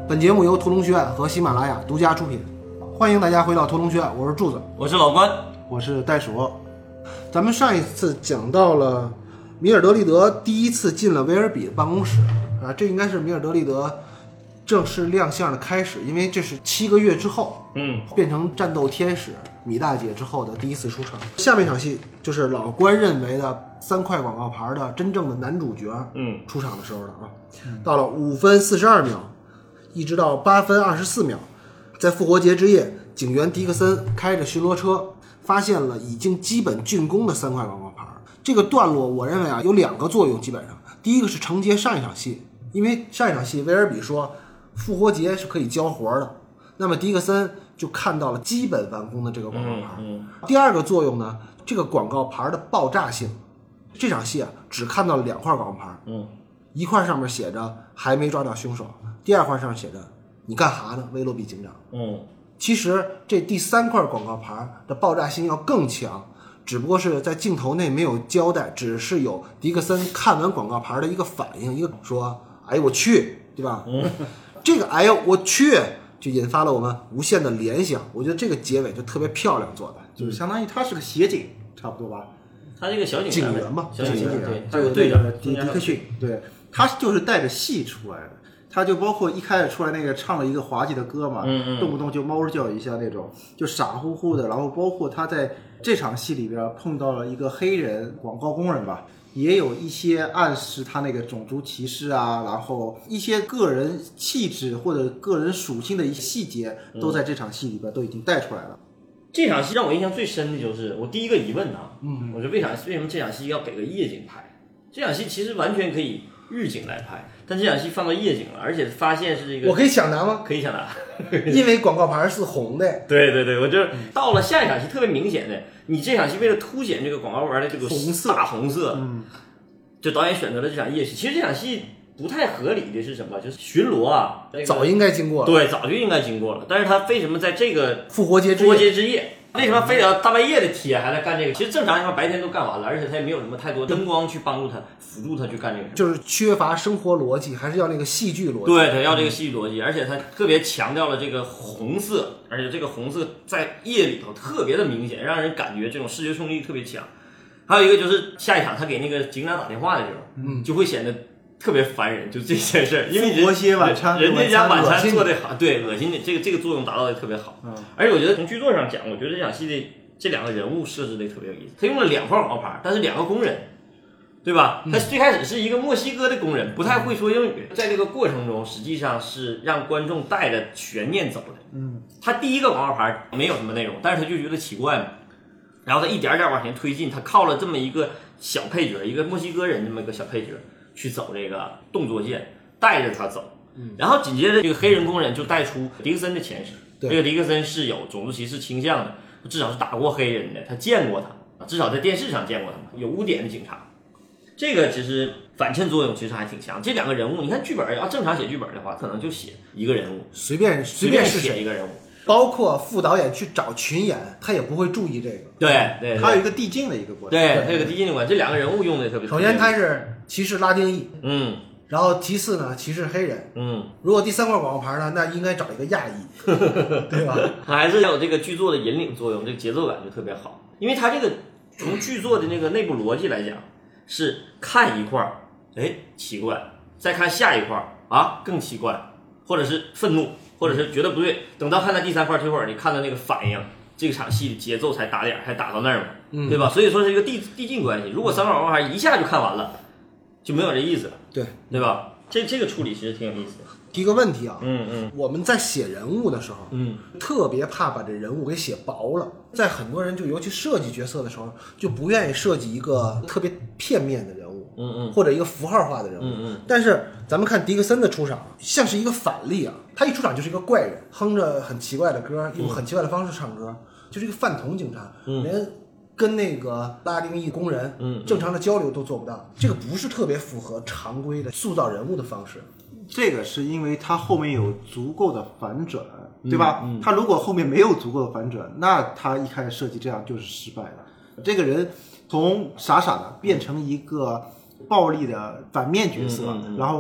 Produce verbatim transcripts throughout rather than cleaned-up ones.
本节目由屠龙学院和喜马拉雅独家出品，欢迎大家回到屠龙学院，我是柱子， 我是老关， 我是袋鼠。 咱们上一次讲到了米尔德利德第一次进了威尔比的办公室啊，这应该是米尔德利德正式亮相的开始，因为这是七个月之后， 嗯， 变成战斗天使米大姐之后的第一次出场。下面一场戏就是老关认为的三块广告牌的真正的男主角， 嗯， 出场的时候了啊。到了五分四十二秒，一直到八分二十四秒，在复活节之夜，警员迪克森开着巡逻车，发现了已经基本竣工的三块广告牌。这个段落我认为啊有两个作用，基本上第一个是承接上一场戏，因为上一场戏威尔比说复活节是可以交活的，那么迪克森就看到了基本完工的这个广告牌。 嗯嗯、 第二个作用呢，这个广告牌的爆炸性，这场戏啊只看到了两块广告牌， 嗯， 一块上面写着还没抓到凶手，第二块上面写着你干哈呢，威洛比警长。 嗯， 其实这第三块广告牌的爆炸性要更强，只不过是在镜头内没有交代，只是有迪克森看完广告牌的一个反应，一个说哎我去，对吧？ 嗯， 这个哎呦我去就引发了我们无限的联想，我觉得这个结尾就特别漂亮做的， 就是相当于他是个协警，差不多吧？ 他这个小警警员嘛， 小警员，对， 他有队长迪迪克逊，对，他就是带着戏出来的。他就包括一开始出来那个唱了一个滑稽的歌嘛， 嗯嗯， 动不动就猫叫一下那种，就傻乎乎的。然后包括他在这场戏里边碰到了一个黑人广告工人吧，也有一些暗示他那个种族歧视啊，然后一些个人气质或者个人属性的一些细节，都在这场戏里边都已经带出来了。 这场戏让我印象最深的就是我第一个疑问啊，嗯，我说为啥为什么这场戏要给个夜景拍？这场戏其实完全可以日景来拍，但这场戏放到夜景了，而且发现是这个， 我可以抢答吗？ 可以抢答， 因为广告牌是红的。 对对对，我就到了下一场戏特别明显的，你这场戏为了凸显这个广告牌的这个红色大红色， 嗯， 就导演选择了这场夜戏。其实这场戏不太合理的是什么？就是巡逻啊，那个、 早应该经过了， 对，早就应该经过了，但是他为什么在这个复活节之夜复活节之夜？为什么非得要大半夜的贴还在干这个？其实正常情况白天都干完了，而且他也没有什么太多灯光去帮助他辅助他去干这个， 就是缺乏生活逻辑，还是要那个戏剧逻辑。 对，他要这个戏剧逻辑，而且他特别强调了这个红色，而且这个红色在夜里头特别的明显，让人感觉这种视觉冲击力特别强。还有一个就是下一场他给那个警长打电话的时候，嗯，就会显得特别烦人，就这件事儿，因为复活节晚餐， 人家家晚餐做的好，对，恶心的，这个这个作用达到的特别好。嗯，而且我觉得从剧作上讲，我觉得这场戏的这两个人物设置的特别有意思。他用了两块广告牌，但是两个工人，对吧？他最开始是一个墨西哥的工人，不太会说英语，在这个过程中实际上是让观众带着悬念走的。嗯，他第一个广告牌没有什么内容，但是他就觉得奇怪嘛。然后他一点点往前推进，他靠了这么一个小配角，一个墨西哥人这么一个小配角。去走这个动作线，带着他走，然后紧接着这个黑人工人就带出迪克森的前世。这个迪克森是有种族歧视倾向的，至少是打过黑人的，他见过他，至少在电视上见过他嘛，有污点的警察。这个其实反衬作用其实还挺强。这两个人物，你看剧本要正常写剧本的话，可能就写一个人物， 随便随便写一个人物。 包括副导演去找群演，他也不会注意这个。 对对， 他有一个递进的一个过程。 对，他有个递进的过程。这两个人物用的特别。 首先他是歧视拉丁裔， 嗯， 然后其次呢歧视黑人， 嗯， 如果第三块广告牌呢，那应该找一个亚裔，对吧？ 还是有这个剧作的引领作用，这个节奏感就特别好。因为他这个从剧作的那个内部逻辑来讲，是看一块儿，哎，奇怪，再看下一块儿啊，更奇怪，或者是愤怒。或者是觉得不对，等到看到第三块这会儿，你看到那个反应，这场戏的节奏才打点，才打到那儿嘛，嗯、对吧？所以说是一个递递进关系。如果三块广告牌一下就看完了，就没有这意思了， 对对吧？这这个处理其实挺有意思的。 提个问题啊， 嗯嗯， 我们在写人物的时候，嗯，特别怕把这人物给写薄了。在很多人就尤其设计角色的时候，就不愿意设计一个特别片面的人物， 嗯嗯， 或者一个符号化的人物，嗯嗯。但是咱们看迪克森的出场，像是一个反例啊，他一出场就是一个怪人，哼着很奇怪的歌，用很奇怪的方式唱歌，嗯、就是一个饭桶警察，嗯、连跟那个拉丁裔工人，嗯，正常的交流都做不到，这个不是特别符合常规的塑造人物的方式。 这个是因为他后面有足够的反转，对吧？嗯嗯、他如果后面没有足够的反转，那他一开始设计这样就是失败的。这个人从傻傻的变成一个暴力的反面角色，嗯嗯嗯、然后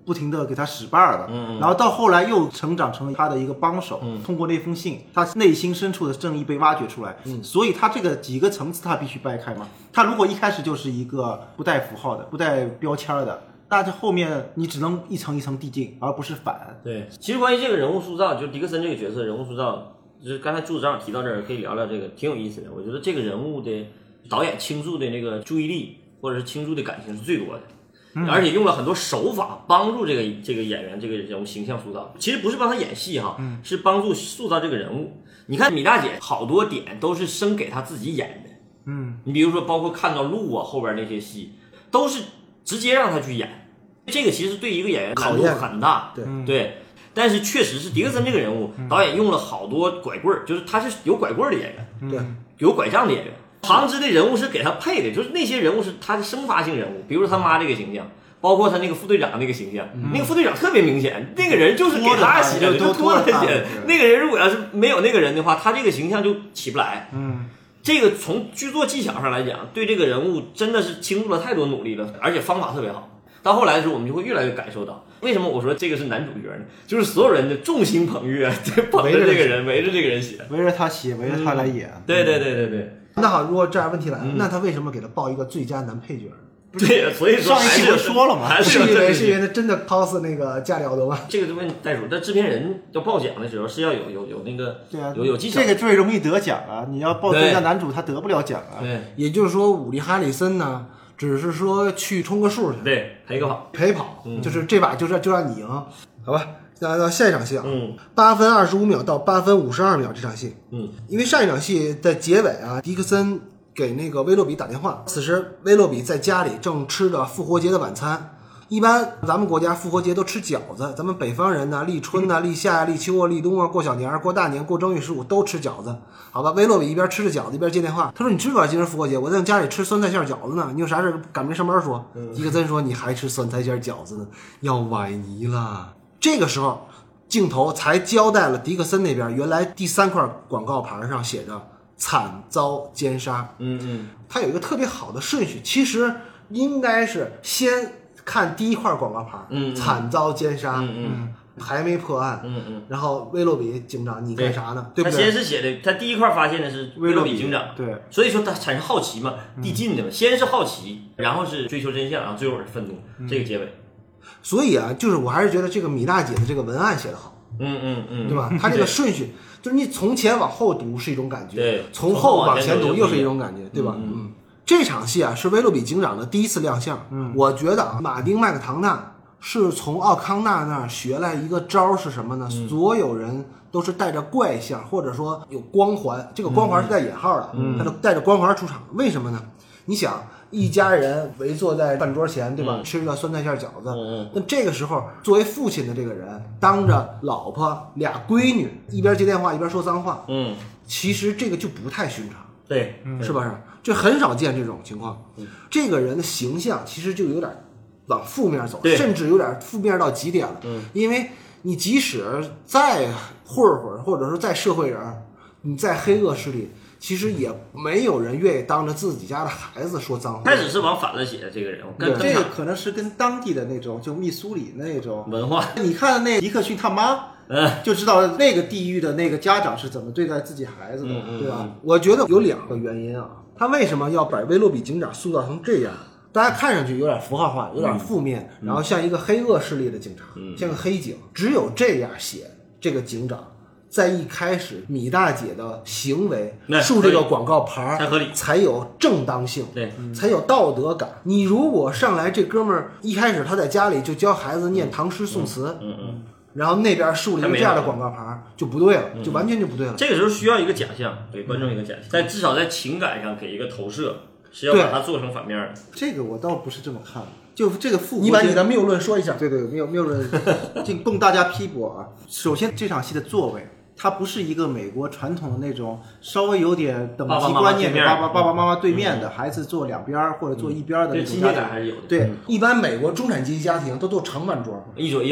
不停的给他使绊儿的， 嗯嗯然后到后来又成长成了他的一个帮手， 嗯通过那封信，他内心深处的正义被挖掘出来， 嗯所以他这个几个层次他必须掰开嘛。他如果一开始就是一个不带符号的、不带标签的，那这后面你只能一层一层递进，而不是反。 对，其实关于这个人物塑造，就迪克森这个角色人物塑造，就是刚才柱子正好提到这儿，可以聊聊这个，挺有意思的。我觉得这个人物的导演倾注的那个注意力，或者是倾注的感情是最多的。而且用了很多手法帮助这个这个演员这个人物形象塑造，其实不是帮他演戏哈，是帮助塑造这个人物。你看米大姐好多点都是生给她自己演的， 嗯， 你比如说包括看到路啊后边那些戏，都是直接让她去演，这个其实对一个演员难度很大， 对对。但是确实是迪克森这个人物，导演用了好多拐棍儿，就是他是有拐棍儿的演员， 对， 有拐杖的演员。旁支的人物是给他配的，就是那些人物是他的生发性人物，比如说他妈这个形象，包括他那个副队长那个形象，嗯、那个副队长特别明显，那个人就是给他写的，就拖着他写的。那个人如果要是没有那个人的话，他这个形象就起不来。 嗯， 这个从剧作技巧上来讲，对这个人物真的是倾注了太多努力了，而且方法特别好。到后来的时候，我们就会越来越感受到，为什么我说这个是男主角呢？就是所有人的众星捧月，捧着这个人，围着这个人写， 围着他写，围着他来演。 嗯、对对对对对。 那好，如果这样问题来了，嗯、那他为什么给他报一个最佳男配角呢？ 对，所以说上一期我说了嘛， 还是因为是因为他真的 cos 那个加里奥德吗？ 这个就问袋鼠，但制片人要报奖的时候是要有有有那个对啊， 有有技巧， 这个最容易得奖啊！你要报最佳男主，他得不了奖啊。 对， 也就是说，伍迪·哈里森呢，只是说去冲个数去， 对，陪个跑， 陪跑， 嗯、 就是这把就是就让你赢，好吧？来到下一场戏啊， 嗯， 八分二十五秒到八分五十二秒这场戏， 嗯， 因为上一场戏的结尾啊，迪克森给那个威洛比打电话，此时威洛比在家里正吃着复活节的晚餐。一般咱们国家复活节都吃饺子，咱们北方人呢，立春啊、立夏啊、立秋啊、立冬啊、过小年、过大年、过正月十五都吃饺子，好吧？威洛比一边吃着饺子一边接电话，他说：“你知不知道今儿复活节？我在家里吃酸菜馅饺子呢，你有啥事赶没上班说？”迪克森说：“你还吃酸菜馅饺子呢？要崴泥了。”这个时候，镜头才交代了迪克森那边原来第三块广告牌上写着“惨遭奸杀”。 嗯嗯， 它有一个特别好的顺序，其实应该是先看第一块广告牌， 嗯， 惨遭奸杀， 嗯嗯， 还没破案， 嗯嗯， 然后威洛比警长，你干啥呢？对不对？ 他先是写的，他第一块发现的是威洛比警长， 对， 所以说他产生好奇嘛，递进的嘛，先是好奇，然后是追求真相，然后最后是愤怒，这个结尾。 所以啊，就是我还是觉得这个米大姐的这个文案写得好， 嗯嗯嗯， 对吧？它这个顺序，就是你从前往后读是一种感觉， 对， 从后往前读又是一种感觉，对吧？ 嗯。 嗯，这场戏啊是威洛比警长的第一次亮相。嗯，我觉得啊，马丁麦克唐纳是从奥康纳那儿学来一个招是什么呢？ 嗯、 所有人都是带着怪相，或者说有光环，这个光环是带引号的， 嗯、 他就带着光环出场。为什么呢？你想。一家人围坐在饭桌前，对吧？ 嗯、 吃着酸菜馅饺子。 嗯、 那这个时候，作为父亲的这个人，当着老婆俩闺女一边接电话一边说脏话， 嗯， 其实这个就不太寻常， 对， 是不是？这很少见这种情况。 嗯、 这个人的形象其实就有点往负面走， 甚至有点负面到极点了。 嗯， 因为你即使再混混，或者说再社会人，你再黑恶势力。其实也没有人愿意当着自己家的孩子说脏话。 开始是往反了写的这个人，跟这个可能是跟当地的那种，就密苏里那种文化。 你看那尼克逊他妈， 嗯， 就知道那个地域的那个家长是怎么对待自己孩子的， 嗯嗯、 对吧？我觉得有两个原因啊，他为什么要把威洛比警长塑造成这样？大家看上去有点符号化，有点负面， 嗯、 然后像一个黑恶势力的警察， 嗯、 像个黑警。只有这样写这个警长。在一开始，米大姐的行为竖这个广告牌才合理， 才有正当性， 对， 才有道德感。你如果上来这哥们儿一开始他在家里就教孩子念唐诗宋词， 嗯嗯， 然后那边竖了一个这样的广告牌，就不对了，就完全就不对了。 这个时候需要一个假象，给观众一个假象，在至少在情感上给一个投射，是要把它做成反面的。 这个我倒不是这么看的。就这个复活， 你把你的谬论说一下。 对对，谬谬论，就供大家批驳啊。首先，这场戏的座位。它不是一个美国传统的那种稍微有点等级观念的爸爸爸爸妈妈对面的孩子坐两边或者坐一边的那种家庭， 还是有的。 对， 一般美国中产阶级家庭都坐长饭桌， 一左一右。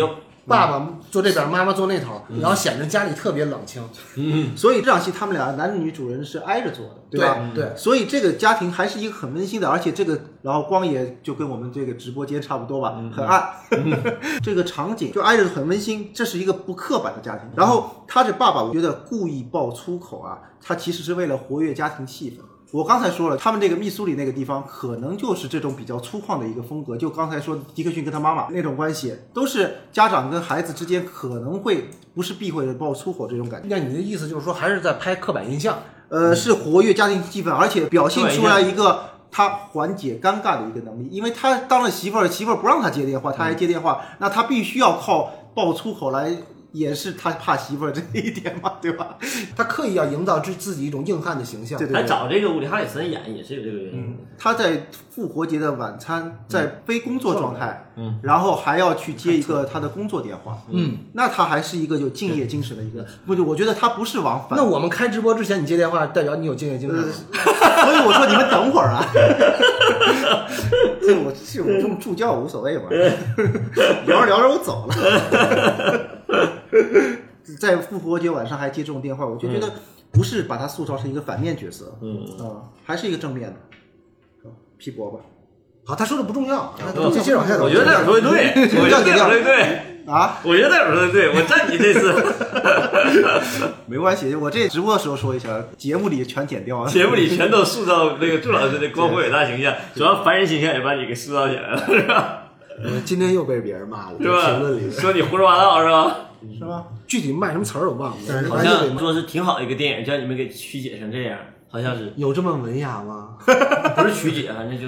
爸爸坐这边，妈妈坐那头，然后显得家里特别冷清。 嗯，所以这场戏他们俩男女主人是挨着坐的，对吧？ 对，对， 所以这个家庭还是一个很温馨的，而且这个然后光也就跟我们这个直播间差不多吧，很暗。这个场景就挨着很温馨，这是一个不刻板的家庭。然后他这爸爸，我觉得故意爆粗口啊，他其实是为了活跃家庭气氛。我刚才说了，他们这个密苏里那个地方可能就是这种比较粗犷的一个风格，就刚才说迪克逊跟他妈妈那种关系，都是家长跟孩子之间可能会不是避讳的爆粗口这种感觉。 那你的意思就是说，还是在拍刻板印象？ 呃，是活跃家庭气氛，而且表现出来一个他缓解尴尬的一个能力，因为他当了媳妇儿，媳妇儿不让他接电话，他还接电话，那他必须要靠爆粗口来掩饰他怕媳妇儿这一点嘛，对吧？ 他刻意要营造自自己一种硬汉的形象。 对对对， 他找这个伍迪·哈里森演也是有这个原因。 嗯，他在复活节的晚餐，在非工作状态， 嗯， 然后还要去接一个他的工作电话， 嗯， 那他还是一个有敬业精神的一个，不是？我觉得他不是往返。 那我们开直播之前你接电话，代表你有敬业精神。 呃、所以我说你们等会儿啊。这我是我这么助教无所谓嘛，聊着聊着我走了。在复活节晚上还接这种电话，我就觉得不是把他塑造成一个反面角色， 嗯啊、呃，还是一个正面的。皮博吧， 好，他说的不重要， 我接着往下走。 我觉得代表说的对，我觉得代表说的对啊， 我觉得代表说的对，我站你这次。 没关系，我这直播的时候说一下，节目里全剪掉了， 节目里全都塑造那个祝老师的光辉伟大形象，主要凡人形象也把你给塑造起来了，是吧？ 今天又被别人骂了， 是吧？ 评论里说你胡说八道是吧？ 是吗？ 具体卖什么词儿我忘了，但是好像说是挺好一个电影，叫你们给曲解成这样，好像是有这么文雅吗？ 不是曲解，反正就是。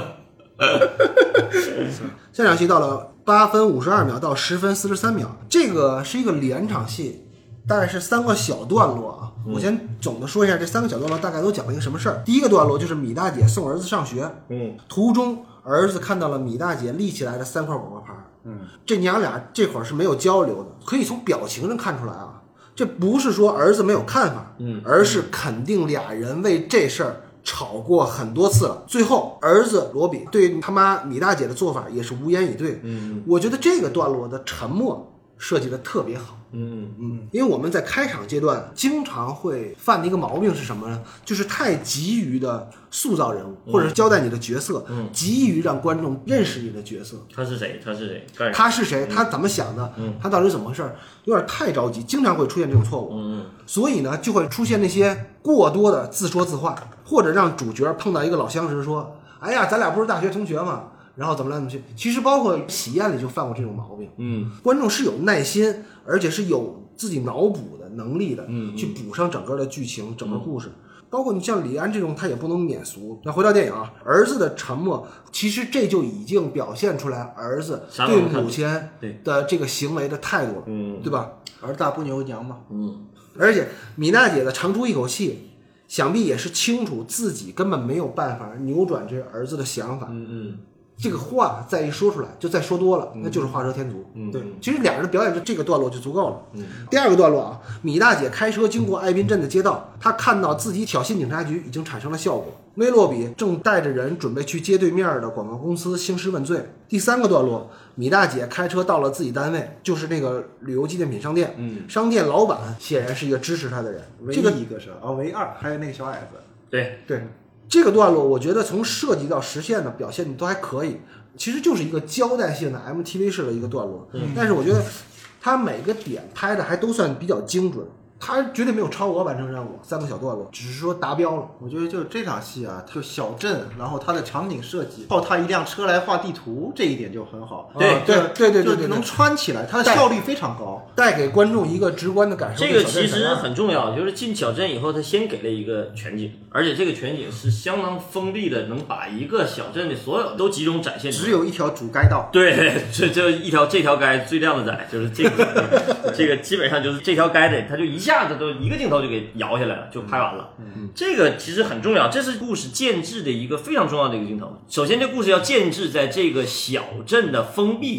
下场戏到了八分五十二秒到十分四十三秒，这个是一个连场戏，大概是三个小段落啊。嗯、我先总的说一下这三个小段落大概都讲了一个什么事儿。第一个段落就是米大姐送儿子上学， 嗯， 途中儿子看到了米大姐立起来的三块广告牌， 嗯， 这娘俩这会儿是没有交流的，可以从表情上看出来啊，这不是说儿子没有看法， 嗯， 而是肯定俩人为这事儿吵过很多次了，最后儿子罗比对他妈米大姐的做法也是无言以对。 嗯， 我觉得这个段落的沉默设计的特别好。 嗯嗯，因为我们在开场阶段经常会犯的一个毛病是什么呢？就是太急于的塑造人物，或者是交代你的角色， 嗯， 急于让观众认识你的角色。 他是谁？他是谁？ 他是谁？他怎么想的？ 嗯， 他到底怎么回事？有点太着急，经常会出现这种错误。 嗯， 所以呢，就会出现那些过多的自说自话，或者让主角碰到一个老相识说：“哎呀，咱俩不是大学同学吗？”然后怎么来怎么去，其实包括喜宴里就犯过这种毛病。 嗯， 观众是有耐心，而且是有自己脑补的能力的， 嗯， 去补上整个的剧情、整个故事。包括你像李安这种，他也不能免俗。那回到电影啊，儿子的沉默，其实这就已经表现出来儿子对母亲的这个行为的态度了， 嗯， 对吧？ 儿大不牛娘嘛， 嗯， 而且米娜姐的长出一口气，想必也是清楚自己根本没有办法扭转这儿子的想法。 嗯嗯。 这个话再一说出来，就再说多了，那就是画蛇添足。 嗯， 对，其实俩人的表演就这个段落就足够了。 嗯， 第二个段落啊，米大姐开车经过爱宾镇的街道，她看到自己挑衅警察局已经产生了效果。威洛比正带着人准备去街对面的广告公司兴师问罪。第三个段落，米大姐开车到了自己单位，就是那个旅游纪念品商店。 嗯， 商店老板显然是一个支持她的人。 唯这个一一个是啊，唯二还有那个小矮子。 对对。这个段落我觉得从设计到实现的表现都还可以，其实就是一个交代性的 M T V 式的一个段落， 嗯， 但是我觉得它每个点拍的还都算比较精准，它绝对没有超额完成任务，三个小段落只是说达标了。 我觉得就这场戏啊，就小镇，然后它的场景设计，靠它一辆车来画地图，这一点就很好。 对对对对对对， 能穿起来，它的效率非常高， 带给观众一个直观的感受。 这个其实很重要，就是进小镇以后，他先给了一个全景，而且这个全景是相当封闭的，能把一个小镇的所有都集中展现出来。 只有一条主街道。 对，这就一条这条街最靓的仔，就是这个这个基本上就是这条街的，他就一下子都一个镜头就给摇下来了，就拍完了。 嗯， 这个其实很重要，这是故事建制的一个非常重要的一个镜头。首先，这故事要建制在这个小镇的封闭性。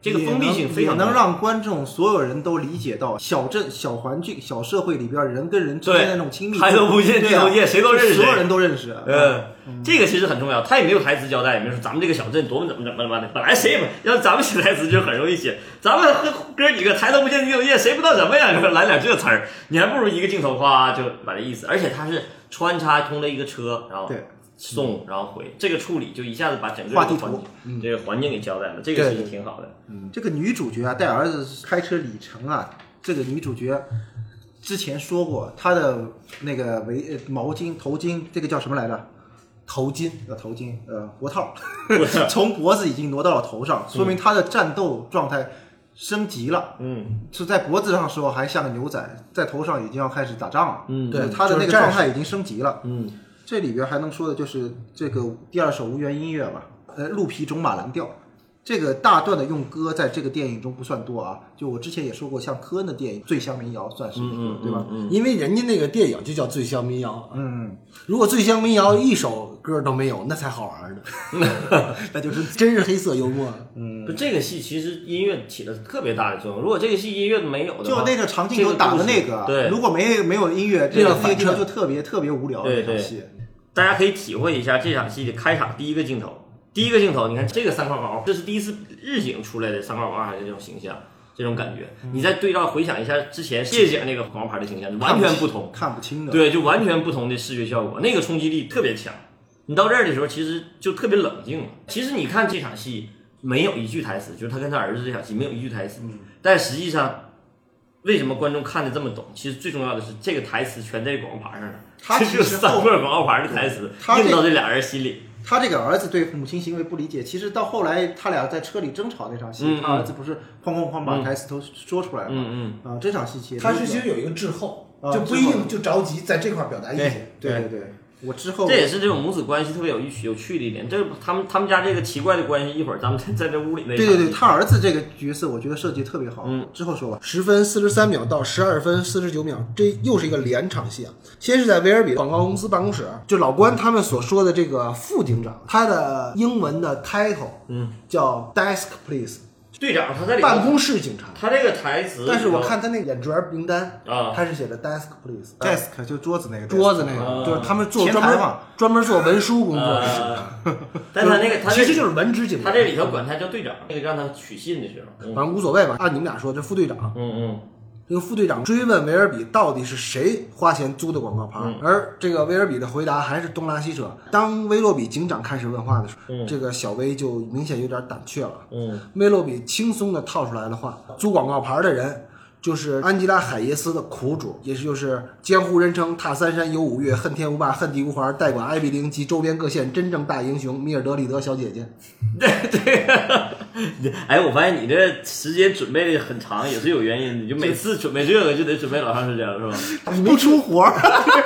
这个封闭性非常也能让观众所有人都理解到小镇、小环境、小社会里边人跟人之间的那种亲密， 抬头不见低头见，谁都认识， 所有人都认识。 嗯，嗯这个其实很重要，他也没有台词交代，也没有说咱们这个小镇多么怎么怎么怎么的，本来谁也不要咱们写台词就很容易写，咱们哥几个抬头不见低头见，谁不知道什么呀？来点这词儿，你还不如一个镜头夸就把这意思，而且他是穿插通了一个车，然后对。 送然后回，这个处理就一下子把整个画地图、嗯、这个环境给交代了，这个其实挺好的。 嗯，这个女主角啊，带儿子开车里程啊，这个女主角之前说过，她的那个围毛巾、头巾，这个叫什么来着？头巾，呃，头巾，呃，脖套，从脖子已经挪到了头上，说明她的战斗状态升级了。嗯，是在脖子上的时候还像个牛仔，在头上已经要开始打仗了。嗯，对，她的那个状态已经升级了。嗯。这里边还能说的就是这个第二首无源音乐吧，呃，鹿皮种马蓝调，这个大段的用歌在这个电影中不算多啊。就我之前也说过，像科恩的电影《醉乡民谣》算是，嗯、对吧、 嗯？因为人家那个电影就叫《醉乡民谣》。嗯，如果《醉乡民谣》一首歌都没有，那才好玩呢。那就是真是黑色幽默。 嗯，这个戏其实音乐起了特别大的作用。如果这个戏音乐没有的话， 就那个长镜头打的那个， 对， 如果没没有音乐，这个镜头就特别特别无聊的那场戏。 大家可以体会一下这场戏的开场第一个镜头，第一个镜头，你看这个三块毛，这是第一次日景出来的三块毛孩的这种形象，这种感觉，嗯、你再对照回想一下之前谢景那个广告牌的形象，完全不同， 看不清的， 对，就完全不同的视觉效果，那个冲击力特别强。你到这儿的时候，其实就特别冷静了。其实你看这场戏没有一句台词，就是他跟他儿子这场戏没有一句台词，嗯、但实际上。为什么观众看得这么懂？其实最重要的是这个台词全在广告牌上了， 他这就是三块广告牌的台词，印到这俩人心里。 他这个儿子对母亲行为不理解，其实到后来他俩在车里争吵那场戏，嗯、他儿子不是哐哐哐把台词都说出来了吗？嗯嗯啊，这场戏其实他是其实有一个滞后，啊、就不一定就着急在这块表达意见。 对对对。对我之后这也是这种母子关系特别有有趣的一点，这是他们他们家这个奇怪的关系，一会儿咱们在在这屋里那对对对，他儿子这个角色我觉得设计特别好。 嗯， 之后说吧。 十分四十三秒到十二分四十九秒，这又是一个连场戏啊。先是在威尔比广告公司办公室，就老关他们所说的这个副警长，他的英文的 title 嗯叫 desk please。 队长他在里办公室警察， 他这个台词， 但是我看他那个演职名单啊， 他是写的 desk please，desk 就桌子那个桌子那个，就是他们做专门专门做文书工作的。 但他那个他其实就是文职警察， 他这里头管他叫队长，那个让他取信的时候， 反正无所谓吧。按你们俩说，这副队长， 嗯嗯。 这个副队长追问维尔比到底是谁花钱租的广告牌，嗯、而这个维尔比的回答还是东拉西扯。当威洛比警长开始问话的时候，嗯、这个小威就明显有点胆怯了。嗯，威洛比轻松地套出来的话，租广告牌的人就是安吉拉·海耶斯的苦主，也就是江湖人称踏三山游五岳、恨天无霸、恨地无环、代管艾比灵及周边各县真正大英雄米尔德里德小姐姐。 对对，哎，我发现你这时间准备的很长，也是有原因的。你就每次准备这个就得准备老长时间了，是吧？ 你没出活儿。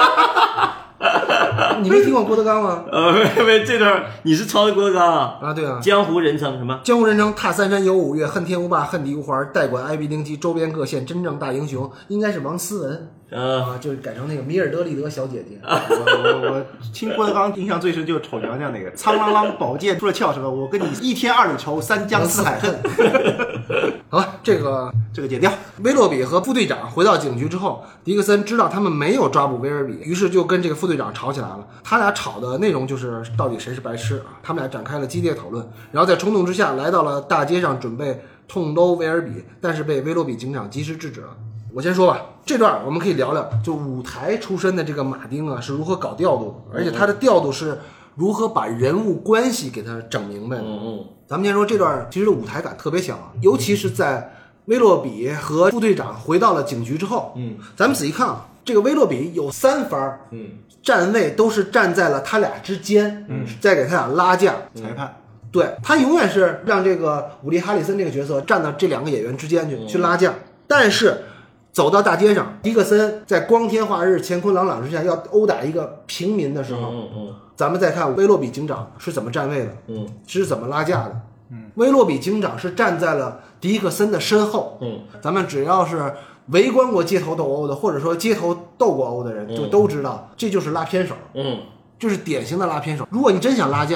你没听过郭德纲吗？ 呃，没没，这段你是抄的郭德纲啊？ 啊，对啊。 江湖人称什么？ 江湖人称踏三山游五岳，恨天无霸，恨地无环，代管艾比灵及周边各县真正大英雄，应该是王思文。 嗯、 啊，就是改成那个米尔德里德小姐姐。 我我我听郭德纲印象最深就是丑娘娘那个，苍啷啷宝剑出了鞘什么，我跟你一天二里仇，三江四海恨。 好了，这个这个剪掉。 威洛比和副队长回到警局之后，迪克森知道他们没有抓捕威尔比，于是就跟这个副队长吵起来了。他俩吵的内容就是到底谁是白痴啊？他们俩展开了激烈讨论，然后在冲动之下来到了大街上准备痛搂威尔比，但是被威洛比警长及时制止了。我先说吧，这段我们可以聊聊，就舞台出身的这个马丁啊是如何搞调度的，而且他的调度是如何把人物关系给他整明白的。 嗯嗯， 咱们先说这段，其实舞台感特别强，尤其是在威洛比和副队长回到了警局之后， 嗯， 咱们仔细看啊，这个威洛比有三番， 嗯， 站位都是站在了他俩之间， 嗯， 在给他俩拉架， 裁判。 对，他永远是让这个伍迪·哈里森这个角色站到这两个演员之间去、嗯、去拉架，但是走到大街上，迪克森在光天化日、乾坤朗朗之下要殴打一个平民的时候， 嗯嗯， 咱们再看威洛比警长是怎么站位的， 嗯， 是怎么拉架的，嗯，威洛比警长是站在了迪克森的身后， 嗯， 咱们只要是围观过街头斗殴的，或者说街头斗过殴的人，就都知道、嗯、这就是拉偏手， 嗯， 就是典型的拉偏手。如果你真想拉架，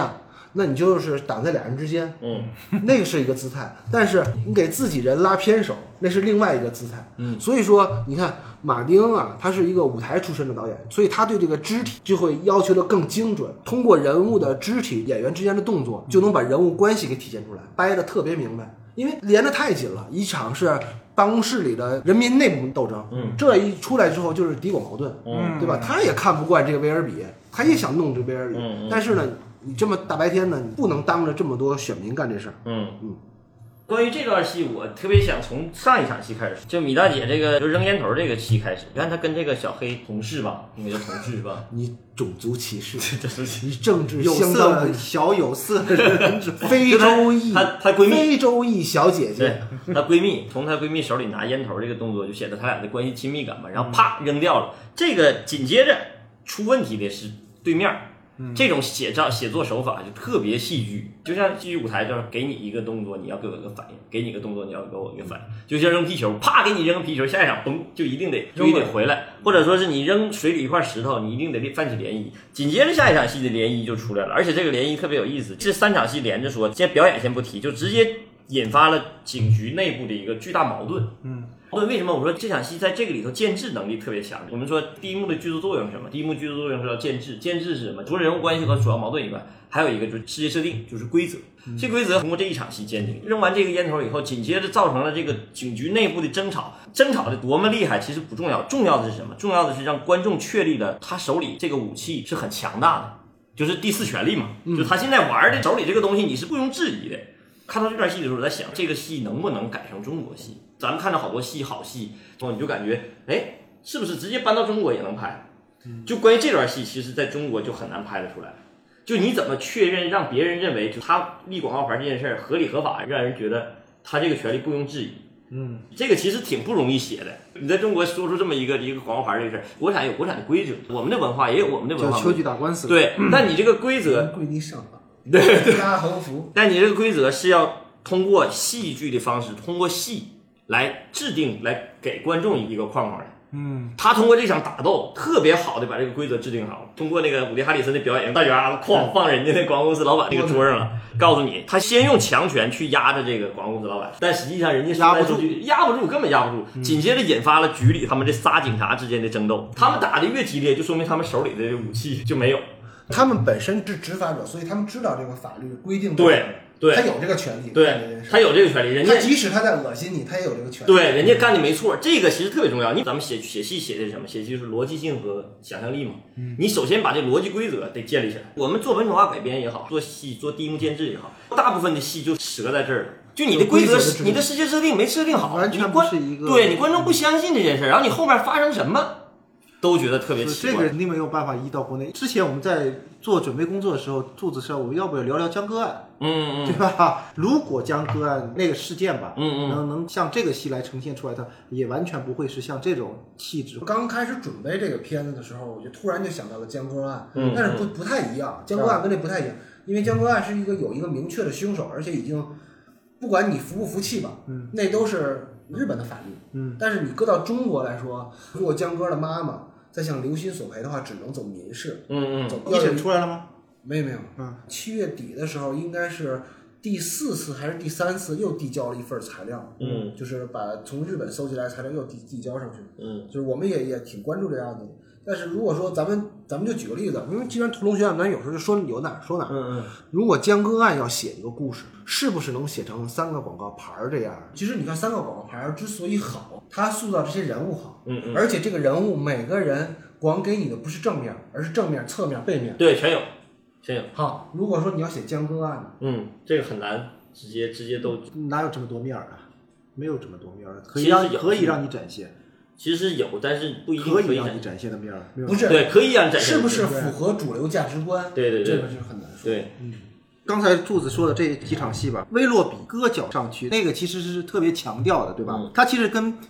那你就是挡在俩人之间， 嗯， 那个是一个姿态。但是你给自己人拉偏手，那是另外一个姿态。嗯，所以说你看马丁啊，他是一个舞台出身的导演，所以他对这个肢体就会要求的更精准，通过人物的肢体、演员之间的动作，就能把人物关系给体现出来，掰得特别明白。因为连得太紧了，一场是办公室里的人民内部斗争，嗯，这一出来之后就是敌我矛盾，嗯，对吧？他也看不惯这个威尔比，他也想弄这威尔比，嗯嗯、但是呢，你这么大白天呢，你不能当着这么多选民干这事儿， 嗯嗯。关于这段戏，我特别想从上一场戏开始，就米大姐这个就扔烟头这个戏开始。你看她跟这个小黑同事吧，应该叫同事吧？ 你种族歧视，你政治相当的小有色的人种， 非洲裔， 她她闺蜜， 非洲裔小姐姐， 她闺蜜从她闺蜜手里拿烟头这个动作，就显得她俩的关系亲密感嘛。然后啪扔掉了，这个紧接着出问题的是对面。这种写照写作手法就特别戏剧，就像戏剧舞台，就是给你一个动作，你要给我一个反应；给你一个动作，你要给我一个反应。就像扔皮球，啪给你扔个皮球，下一场嘣就一定得就一定得回来，或者说是你扔水里一块石头，你一定得泛起涟漪。紧接着下一场戏的涟漪就出来了，而且这个涟漪特别有意思。这三场戏连着说，先表演先不提，就直接引发了警局内部的一个巨大矛盾。嗯。为什么我说这场戏在这个里头建制能力特别强？我们说第一幕的剧作作用是什么？第一幕剧作作用是要建制，建制是什么？除了人物关系和主要矛盾以外，还有一个就是世界设定，就是规则。这规则通过这一场戏建定。扔完这个烟头以后，紧接着造成了这个警局内部的争吵。争吵的多么厉害其实不重要，重要的是什么？重要的是让观众确立了他手里这个武器是很强大的，就是第四权力嘛。就他现在玩的手里这个东西，你是不容置疑的。看到这段戏的时候，我在想这个戏能不能改成中国戏？咱们看到好多戏好戏，你就感觉，哎，是不是直接搬到中国也能拍？就关于这段戏，其实在中国就很难拍得出来。就你怎么确认让别人认为，就他立广告牌这件事儿合理合法，让人觉得他这个权利不容置疑？嗯，这个其实挺不容易写的。你在中国说出这么一个一个广告牌这个事儿，国产有国产的规则，我们的文化也有我们的文化。 就秋菊打官司。 对，但你这个规则规定上了。 对， 拉横幅。 但你这个规则是要通过戏剧的方式，通过戏来制定，来给观众一个框框的。嗯，他通过这场打斗特别好的把这个规则制定好，通过那个伍迪·哈里森的表演，大家哐放人家那广告公司老板那个桌上了，告诉你他先用强权去压着这个广告公司老板，但实际上人家压不住， 压不住，根本压不住。紧接着引发了局里他们这仨警察之间的争斗，他们打的越激烈，就说明他们手里的武器就没有。 他们本身是执法者，所以他们知道这个法律规定。 对。对， 他有这个权利， 对，他有这个权利，人家他即使他在恶心你，他也有这个权利。 对，人家干的没错，这个其实特别重要。你咱们写写戏写的是什么？写戏就是逻辑性和想象力嘛。嗯，你首先把这逻辑规则得建立起来。我们做文种化改编也好，做戏做第一幕建制也好，大部分的戏就折在这儿了。就你的规则，你的世界设定没设定好， 完全不是一个。 对你观众不相信这件事，然后你后面发生什么？都觉得特别奇怪， 这个你没有办法移到国内。之前我们在做准备工作的时候，兔子说我们要不要聊聊江歌案？嗯嗯，对吧？如果江歌案那个事件吧，嗯嗯，能能像这个戏来呈现出来，它也完全不会是像这种气质。 刚开始准备这个片子的时候，我就突然就想到了江歌案，嗯，但是不不太一样，江歌案跟这不太一样，因为江歌案是一个有一个明确的凶手，而且已经不管你服不服气吧，嗯，那都是日本的法律，嗯，但是你搁到中国来说，如果江歌的妈妈再向刘鑫索赔的话，只能走民事。 嗯嗯， 走一审出来了吗？ 没有没有。嗯，七月底的时候，应该是第四次还是第三次又递交了一份材料。嗯，就是把从日本搜集来的材料又递递交上去。嗯，就是我们也也挺关注这样子的。但是如果说咱们咱们就举个例子，因为既然屠龙学院，咱有时候就说有哪说哪。嗯嗯。如果江歌案要写一个故事，是不是能写成三个广告牌这样？其实你看三个广告牌之所以好，它塑造这些人物好。嗯嗯。而且这个人物每个人光给你的不是正面，而是正面、侧面、背面。 对，全有，全有。 好，如果说你要写江歌案呢？ 嗯，这个很难，直接直接都哪有这么多面啊？没有这么多面儿，可以让可以让你展现。 其实有，但是不一定可以让你展现的面儿， 不是对，可以让你展现， 是不是符合主流价值观？ 对对对， 这个就很难说。 对， 嗯，刚才柱子说的这几场戏吧，威洛比割脚上去，那个其实是特别强调的，对吧？嗯、它其实跟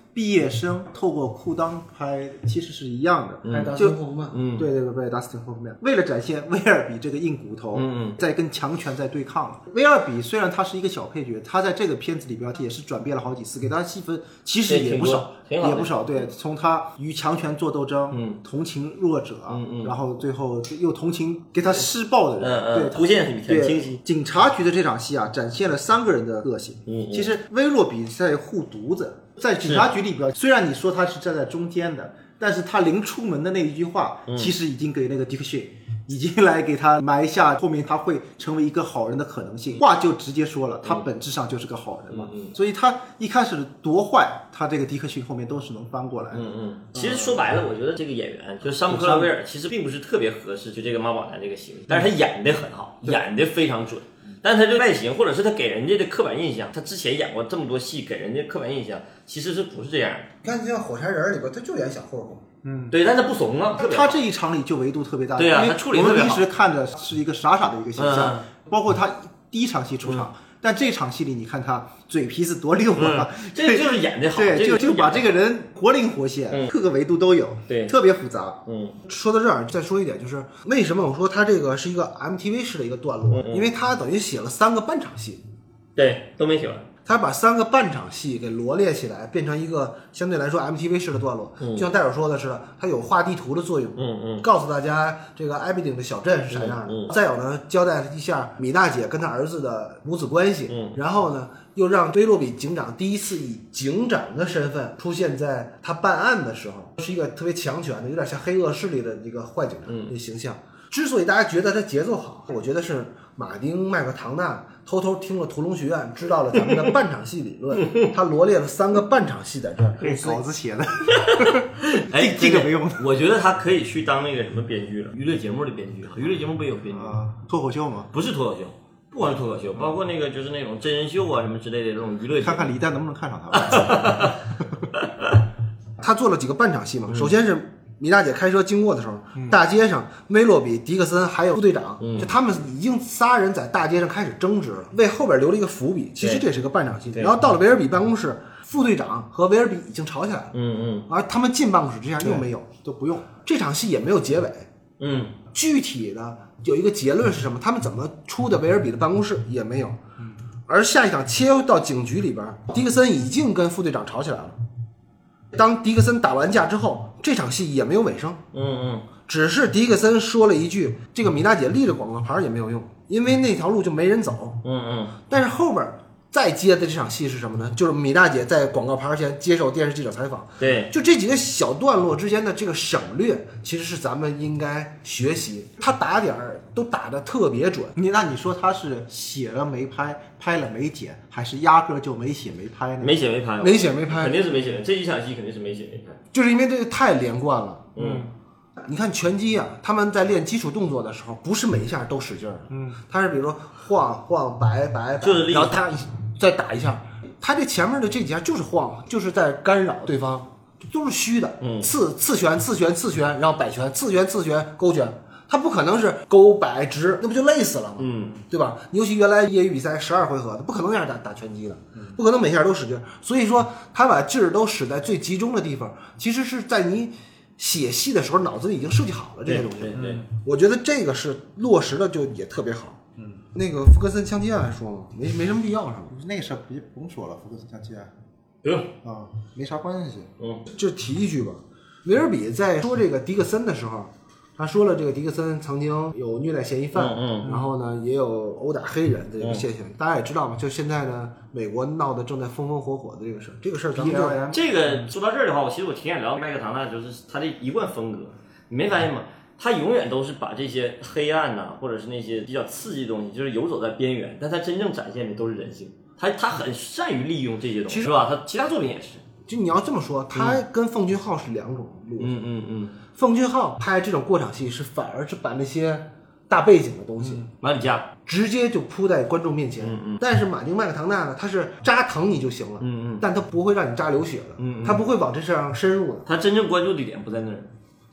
毕业生透过裤裆拍其实是一样的， 拍达斯就汀霍夫曼， 嗯， 对对对对，达斯汀霍夫曼为了展现威尔比这个硬骨头， 嗯嗯， 在跟强权在对抗了。威尔比虽然他是一个小配角，他在这个片子里边也是转变了好几次，给他戏份其实也不少， 挺好也不少。对，从他与强权做斗争， 嗯， 同情弱者， 嗯嗯， 然后最后又同情给他施暴的人， 嗯嗯， 对， 图线很很清晰。 警察局的这场戏啊，展现了三个人的个性。 嗯嗯， 其实威洛比在护犊子。在警察局里边，虽然你说他是站在中间的，但是他临出门的那一句话， 嗯、 其实已经给那个迪克逊已经来给他埋下后面他会成为一个好人的可能性。话就直接说了，他本质上就是个好人嘛。 嗯嗯、 所以他一开始多坏，他这个迪克逊后面都是能翻过来的。 嗯嗯。其实说白了，我觉得这个演员就山姆克拉威尔，其实并不是特别合适就这个妈宝男这个形象，但是他演的很好，演的非常准。但他这外形，或者是他给人家的刻板印象，他之前演过这么多戏，给人家刻板印象其实是不是这样的？ 你看，像《火柴人》里边，他就演小混混。 嗯， 对，但他不怂啊， 他这一场里就维度特别大。 对啊，他处理特别好。 我们平时看着是一个傻傻的一个形象， 嗯、 包括他第一场戏出场。嗯，但这场戏里，你看他嘴皮子多溜啊！ 嗯、这就是演的好， 对， 这个、 就就把这个人活灵活现， 嗯、 各个维度都有， 对， 特别复杂。 嗯， 说到这儿，再说一点，就是为什么我说他这个是一个 M T V 式的一个段落， 嗯、 因为他等于写了三个半场戏， 对，都没写完。 他把三个半场戏给罗列起来，变成一个相对来说 M T V 式的段落。 嗯、 就像戴尔说的似的，它有画地图的作用， 嗯嗯， 告诉大家这个艾比丁的小镇是啥样的。 嗯嗯、 再有呢，交代一下米大姐跟他儿子的母子关系。 嗯， 然后呢，又让威洛比警长第一次以警长的身份出现在他办案的时候，是一个特别强权的，有点像黑恶势力的这个坏警察的形象。嗯，之所以大家觉得他节奏好，我觉得是马丁麦克唐纳偷偷听了屠龙学院，知道了咱们的半场戏理论，他罗列了三个半场戏在这儿。 这稿子写的， 哎， 这个没用。 我觉得他可以去当那个什么编剧了，娱乐节目的编剧。娱乐节目不也有编剧啊？脱口秀吗？ 不是脱口秀，不光是脱口秀，包括那个就是那种真人秀啊什么之类的这种娱乐节目。 看看李诞能不能看上他。 他做了几个半场戏嘛，首先是米大姐开车经过的时候，嗯、大街上威洛比、迪克森还有副队长， 嗯、 就他们已经仨人在大街上开始争执了，为后边留了一个伏笔。其实这是个半场戏。然后到了维尔比办公室，副队长和维尔比已经吵起来了， 嗯嗯， 而他们进办公室之前又没有， 都不用。 这场戏也没有结尾， 嗯， 具体的有一个结论是什么？他们怎么出的维尔比的办公室也没有。 嗯， 而下一场切到警局里边，迪克森已经跟副队长吵起来了。当迪克森打完架之后，这场戏也没有尾声。 嗯嗯， 只是迪克森说了一句：“这个米大姐立着广告牌也没有用，因为那条路就没人走。” 嗯嗯。 但是后边再接的这场戏是什么呢？就是米大姐在广告牌前接受电视记者采访。 对， 就这几个小段落之间的这个省略，其实是咱们应该学习。他打点儿都打得特别准。 你那你说他是写了没拍，拍了没剪，还是压根就没写没拍呢？ 没写没拍， 没写没拍， 肯定是没写。这一场戏肯定是没写没拍， 就是因为这个太连贯了。 嗯， 你看拳击啊，他们在练基础动作的时候，不是每一下都使劲儿。嗯，他是比如说晃晃摆摆摆， 就是然后他再打一下，他这前面的这几下就是晃，就是在干扰对方，都是虚的。 嗯， 刺刺拳刺拳刺拳，然后摆拳刺拳刺拳勾拳。他不可能是勾摆直，那不就累死了吗？ 嗯， 对吧？尤其原来业余比赛十二回合的，不可能那样打打拳击的，不可能每下都使劲。所以说，他把劲儿都使在最集中的地方，其实是在你写戏的时候脑子里已经设计好了这些东西。 对 对, 对， 我觉得这个是落实的就也特别好。嗯，那个福克森枪击案还说吗？没没什么必要是吗？ 那个事儿不不用说了，福克森枪击案不用啊，没啥关系。 嗯， 就提一句吧，维尔比在说这个迪克森的时候。他说了，这个迪克森曾经有虐待嫌疑犯， 嗯嗯， 然后呢也有殴打黑人的这个现象，嗯、大家也知道嘛。就现在呢，美国闹得正在风风火火的这个事儿，这个事儿咱们就这个说到这儿的话，我其实我挺想聊麦克唐纳，就是他的一贯风格。你没发现吗？他永远都是把这些黑暗呐、啊，或者是那些比较刺激的东西，就是游走在边缘，但他真正展现的都是人性。他他很善于利用这些东西，是吧？他其他作品也是。 就你要这么说，他跟奉俊昊是两种路子。 嗯嗯嗯。 奉俊昊拍这种过场戏是反而是把那些大背景的东西， 嗯、马里加直接就铺在观众面前。 嗯嗯。 但是马丁麦克唐纳呢，他是扎疼你就行了。 嗯嗯。 但他不会让你扎流血的。 嗯嗯。 他不会往这上深入的。 他真正关注的点不在那儿。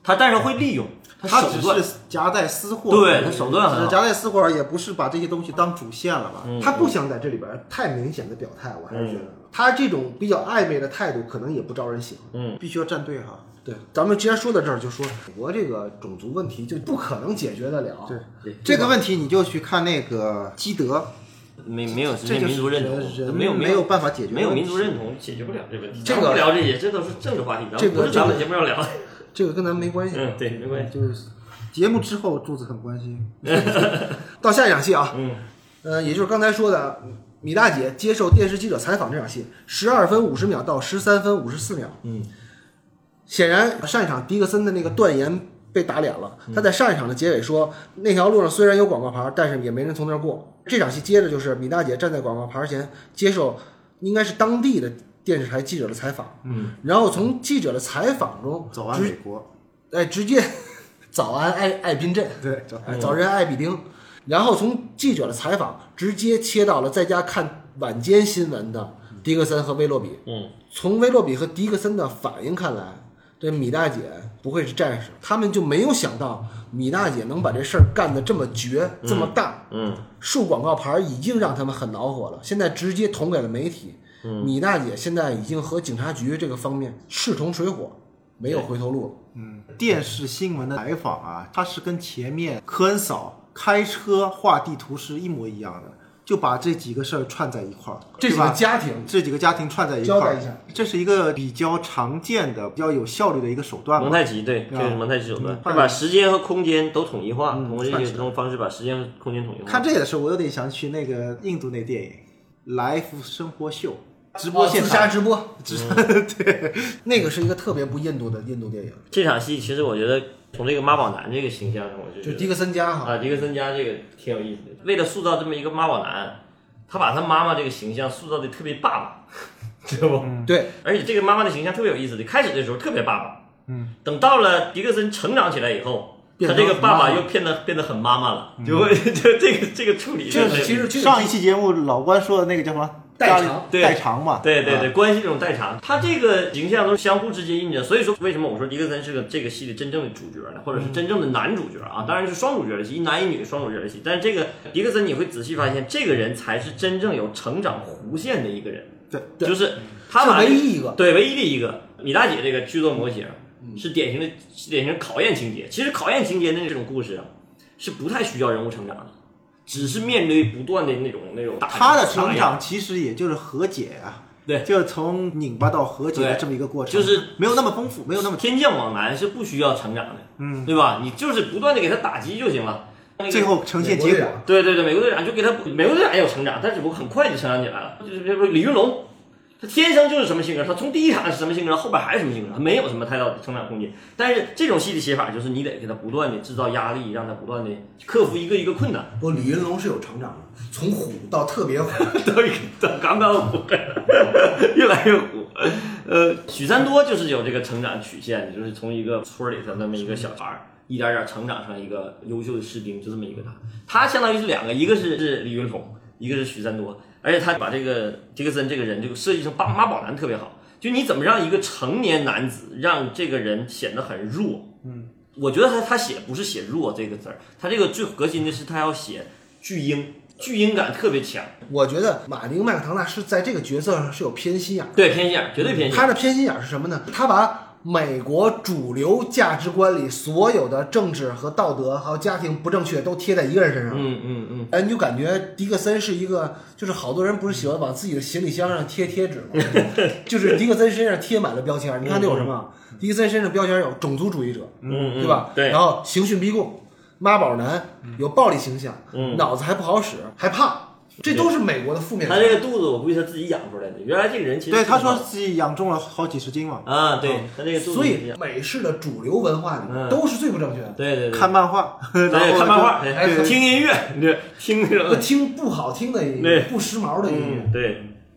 他但是会利用， 他手段只是夹带私货， 对他手段很好只是夹带私货，也不是把这些东西当主线了吧？ 嗯他不想在这里边太明显的表态，我还是觉得、他这种比较暧昧的态度可能也不招人喜欢。 嗯， 必须要站队哈。 对，咱们既然说到这儿，就说美国这个种族问题就不可能解决得了。 对对这个问题，你就去看那个基德， 没没有实这就是现民族认人同，没有没有办法解决没有问题民族认同解决不了这个问题。 这个咱们不聊这些，这都是政治话题，咱这个们不是咱们节目要聊的。 这个跟咱没关系。 嗯，对，没关系。 就是节目之后，柱子很关心。 到下一场戏啊， 嗯， 呃，也就是刚才说的米大姐接受电视记者采访这场戏，十二分五十秒到十三分五十四秒。 嗯， 显然上一场迪克森的那个断言被打脸了。他在上一场的结尾说，那条路上虽然有广告牌，但是也没人从那儿过。这场戏接着就是米大姐站在广告牌前接受应该是当地的电视台记者的采访， 嗯， 然后从记者的采访中早安美国， 哎，直接早安爱爱宾镇， 对，早哎，早晨爱比丁，然后从记者的采访直接切到了在家看晚间新闻的迪克森和威洛比。 嗯， 从威洛比和迪克森的反应看来，这米大姐不会是战士，他们就没有想到米大姐能把这事儿干得这么绝、这么大。 嗯， 竖广告牌已经让他们很恼火了，现在直接捅给了媒体。 嗯， 米大姐现在已经和警察局这个方面势同水火，没有回头路了。 嗯，电视新闻的采访啊，它是跟前面科恩嫂开车画地图是一模一样的，就把这几个事儿串在一块儿， 这几个对吧家庭这几个家庭串在一块儿交代一下， 这是一个比较常见的、比较有效率的一个手段嘛。 蒙太奇对， 对吧这是蒙太奇手段， 嗯他把时间和空间都统一化， 嗯通过这些种方式把时间和空间统一化。 看这个的时候，我有点想起那个印度那电影《来福生活秀》直播现自场， 杀直播， 对， 那个是一个特别不印度的印度电影， 这场戏其实我觉得从这个妈宝男这个形象上，我就觉得就迪克森家哈。 啊，迪克森家这个挺有意思的。为了塑造这么一个妈宝男，他把他妈妈这个形象塑造的特别爸爸，知道不？ 对， 而且这个妈妈的形象特别有意思的，开始的时候特别爸爸， 嗯， 等到了迪克森成长起来以后，他这个爸爸又变得变得很妈妈了，就会就这个这个处理， 这其实这个上一期节目老关说的那个叫什么代偿， 对代偿嘛， 对对对， 啊关系这种代偿，他这个形象都是相互之间印证。所以说，为什么我说迪克森是个这个戏的真正的主角呢？或者是真正的男主角啊？当然是双主角的戏，一男一女双主角的戏。但是这个迪克森，你会仔细发现，这个人才是真正有成长弧线的一个人。 对， 就是他把是唯一一个对唯一的一个米大姐这个剧作模型是典型的，是典型的考验情节。其实考验情节的这种故事啊，是不太需要人物成长的。只是面对不断的那种那种大他的成长其实也就是和解啊， 对， 就是从拧巴到和解的这么一个过程， 就是没有那么丰富，没有那么天降往南是不需要成长的， 嗯， 对吧？你就是不断的给他打击就行了， 最后呈现结果。 对对对，美国队长就给他，美国队长也有成长，但只不过很快就成长起来了。就是比如说李云龙，他天生就是什么性格，他从第一场是什么性格，后边还是什么性格，他没有什么太大的成长空间。但是这种戏的写法就是你得给他不断的制造压力，让他不断的克服一个一个困难。 不，李云龙是有成长的，从虎到特别虎， 到一个到刚刚虎，越来越虎。呃，许三多就是有这个成长曲线，就是从一个村里头那么一个小孩儿，一点点成长成一个优秀的士兵，就这么一个他。他相当于是两个，一个是是李云龙，一个是许三多。而且他把这个迪克森这个人就设计成爸妈宝男特别好，就你怎么让一个成年男子让这个人显得很弱？嗯，我觉得他他写不是写弱这个字儿，他这个最核心的是他要写巨婴，巨婴感特别强。 我觉得马丁麦克唐纳是在这个角色上是有偏心眼儿， 对，偏心眼儿，绝对偏心眼儿。 他的偏心眼儿是什么呢？他把美国主流价值观里所有的政治和道德还有家庭不正确都贴在一个人身上。 嗯嗯嗯， 哎，你就感觉迪克森是一个，就是好多人不是喜欢往自己的行李箱上贴贴纸吗？就是迪克森身上贴满了标签。你看这有什么？嗯、迪克森身上标签有种族主义者， 嗯， 对吧？ 对。 然后刑讯逼供、妈宝男，有暴力倾向， 嗯， 脑子还不好使，还胖。这都是美国的负面。 他这个肚子，我估计他自己养出来的。原来这个人其实对他说自己养重了好几十斤嘛。 啊，对他这个肚子。 所以美式的主流文化里都是最不正确的。 对对对， 看漫画， 对，看漫画，听音乐，对，听那种听不好听的音乐，不时髦的音乐。 对，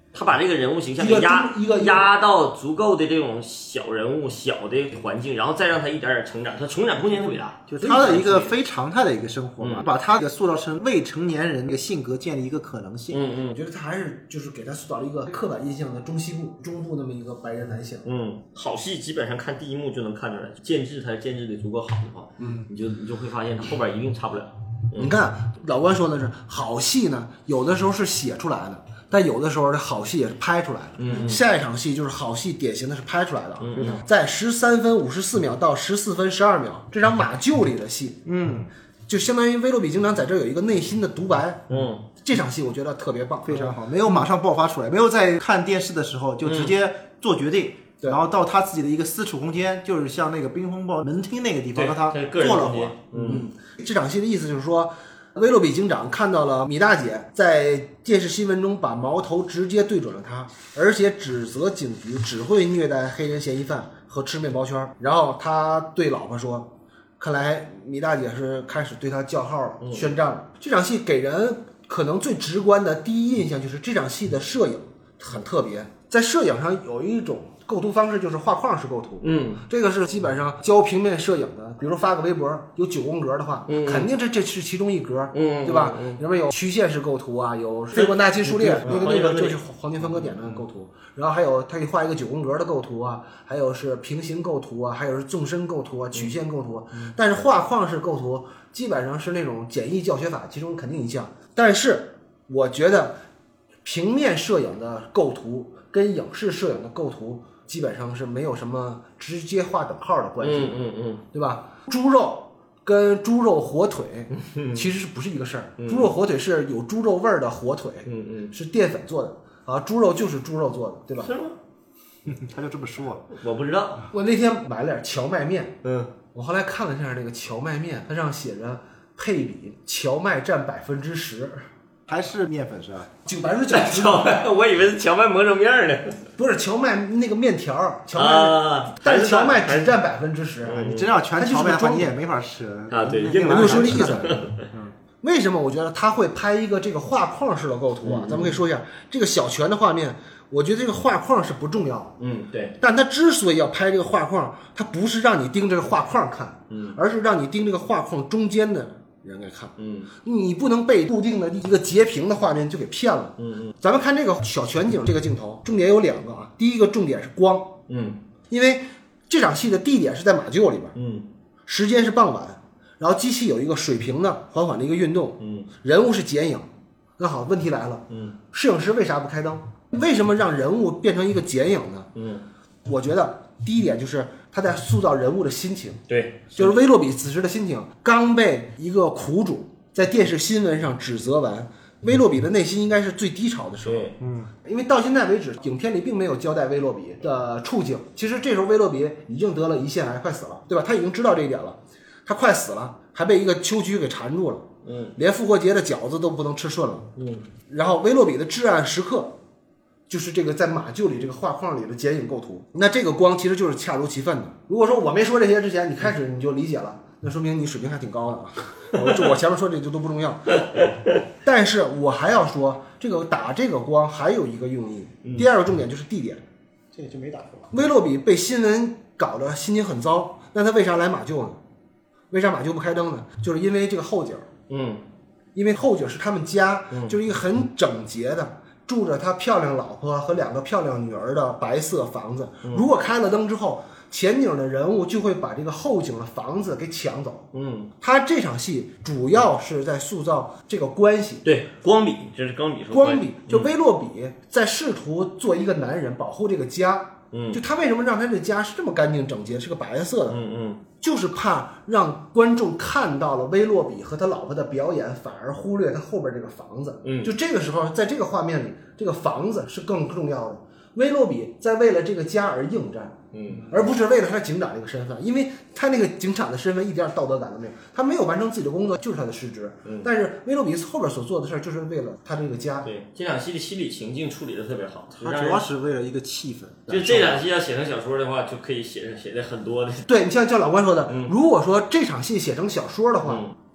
他把这个人物形象给压一个压到足够的这种小人物、小的环境，然后再让他一点点成长，他成长空间特别大。 就是他的一个非常态的一个生活嘛，嗯、把他给塑造成未成年人的性格建立一个可能性。 嗯嗯， 我觉得他还是就是给他塑造了一个刻板印象的中西部、中部那么一个白人男性。 嗯，好戏基本上看第一幕就能看出来，监制他监制的足够好的话，嗯，你就你就会发现他后边一定差不了。 嗯、你看老关说的是好戏呢，有的时候是写出来的。但有的时候，这好戏也是拍出来的。嗯，下一场戏就是好戏，典型的是拍出来的。嗯，在十三分五十四秒到十四分十二秒，这场马厩里的戏，嗯，就相当于威洛比警长在这有一个内心的独白。嗯，这场戏我觉得特别棒， 非常好，没有马上爆发出来，没有在看电视的时候就直接做决定。嗯，然后到他自己的一个私处空间，就是像那个冰风暴门厅那个地方，让他坐了会儿。 嗯，这场戏的意思就是说。威洛比警长看到了米大姐在电视新闻中把矛头直接对准了他，而且指责警局只会虐待黑人嫌疑犯和吃面包圈。然后他对老婆说：“看来米大姐是开始对他叫号了，嗯、宣战了。”这场戏给人可能最直观的第一印象就是这场戏的摄影很特别，在摄影上有一种构图方式就是画框式构图，嗯，这个是基本上教平面摄影的，比如发个微博有九宫格的话，嗯，肯定这这是其中一格，嗯，对吧？里面有曲线式构图啊，有斐波那契数列，那个那个就是黄金分割点的构图，然后还有它可以画一个九宫格的构图啊，还有是平行构图啊，还有是纵深构图啊，曲线构图，但是画框式构图基本上是那种简易教学法其中肯定一项，但是我觉得平面摄影的构图跟影视摄影的构图基本上是没有什么直接划等号的关系， 嗯嗯嗯， 对吧？猪肉跟猪肉火腿其实是不是一个事儿？嗯、猪肉火腿是有猪肉味儿的火腿，嗯嗯，是淀粉做的啊，猪肉就是猪肉做的，对吧？ 是吗？ 他就这么说， 我不知道。 我那天买了点荞麦面， 嗯， 我后来看了一下那个荞麦面，它上写着配比荞麦占百分之十。 还是面粉是吧？ 九百分之九十。 我以为是荞麦磨成面呢。 不是荞麦那个面条，荞麦，啊、但是荞麦只占百分之十。 你真要全荞麦的话，你也没法吃啊。对， 我就说这意思。嗯，为什么我觉得他会拍一个这个画框式的构图啊？咱们可以说一下这个小泉的画面。我觉得这个画框是不重要的， 嗯，对。 但他之所以要拍这个画框，他不是让你盯这个画框看，嗯，而是让你盯这个画框中间的人来看，嗯，你不能被固定的一个截屏的画面就给骗了，嗯嗯。咱们看这个小全景这个镜头，重点有两个啊，第一个重点是光，嗯，因为这场戏的地点是在马厩里边，嗯，时间是傍晚，然后机器有一个水平的缓缓的一个运动，嗯，人物是剪影。那好，问题来了，嗯，摄影师为啥不开灯？为什么让人物变成一个剪影呢？嗯，我觉得第一点就是他在塑造人物的心情， 对， 就是威洛比此时的心情，刚被一个苦主在电视新闻上指责完，威洛比的内心应该是最低潮的时候，嗯，因为到现在为止，影片里并没有交代威洛比的处境。其实这时候威洛比已经得了胰腺癌，快死了，对吧？他已经知道这一点了，他快死了，还被一个秋菊给缠住了，嗯，连复活节的饺子都不能吃顺了，嗯，然后威洛比的至暗时刻。就是这个在马厩里这个画框里的剪影构图，那这个光其实就是恰如其分的。如果说我没说这些之前，你开始你就理解了，那说明你水平还挺高的啊。我我前面说这就都不重要，但是我还要说，这个打这个光还有一个用意。第二个重点就是地点， 这个就没打出来。 威洛比被新闻搞得心情很糟，那他为啥来马厩呢？为啥马厩不开灯呢？就是因为这个后景，嗯，因为后景是他们家，就是一个很整洁的。住着他漂亮老婆和两个漂亮女儿的白色房子，如果开了灯之后，前景的人物就会把这个后景的房子给抢走。嗯，他这场戏主要是在塑造这个关系。 对，光比，这是光比说。 光比，就威洛比在试图做一个男人，保护这个家。嗯，就他为什么让他这家是这么干净整洁，是个白色的？嗯嗯，就是怕让观众看到了威洛比和他老婆的表演，反而忽略他后边这个房子。嗯，就这个时候，在这个画面里，这个房子是更重要的。威洛比在为了这个家而应战，嗯，而不是为了他警长这个身份，因为他那个警长的身份一点道德感都没有，他没有完成自己的工作，就是他的失职。嗯，但是威洛比后边所做的事儿，就是为了他这个家。 对，这场戏的心理情境处理的特别好， 他主要是为了一个气氛。 就这场戏要写成小说的话，就可以写写的很多的。 对，你像像老关说的，嗯、如果说这场戏写成小说的话，嗯、在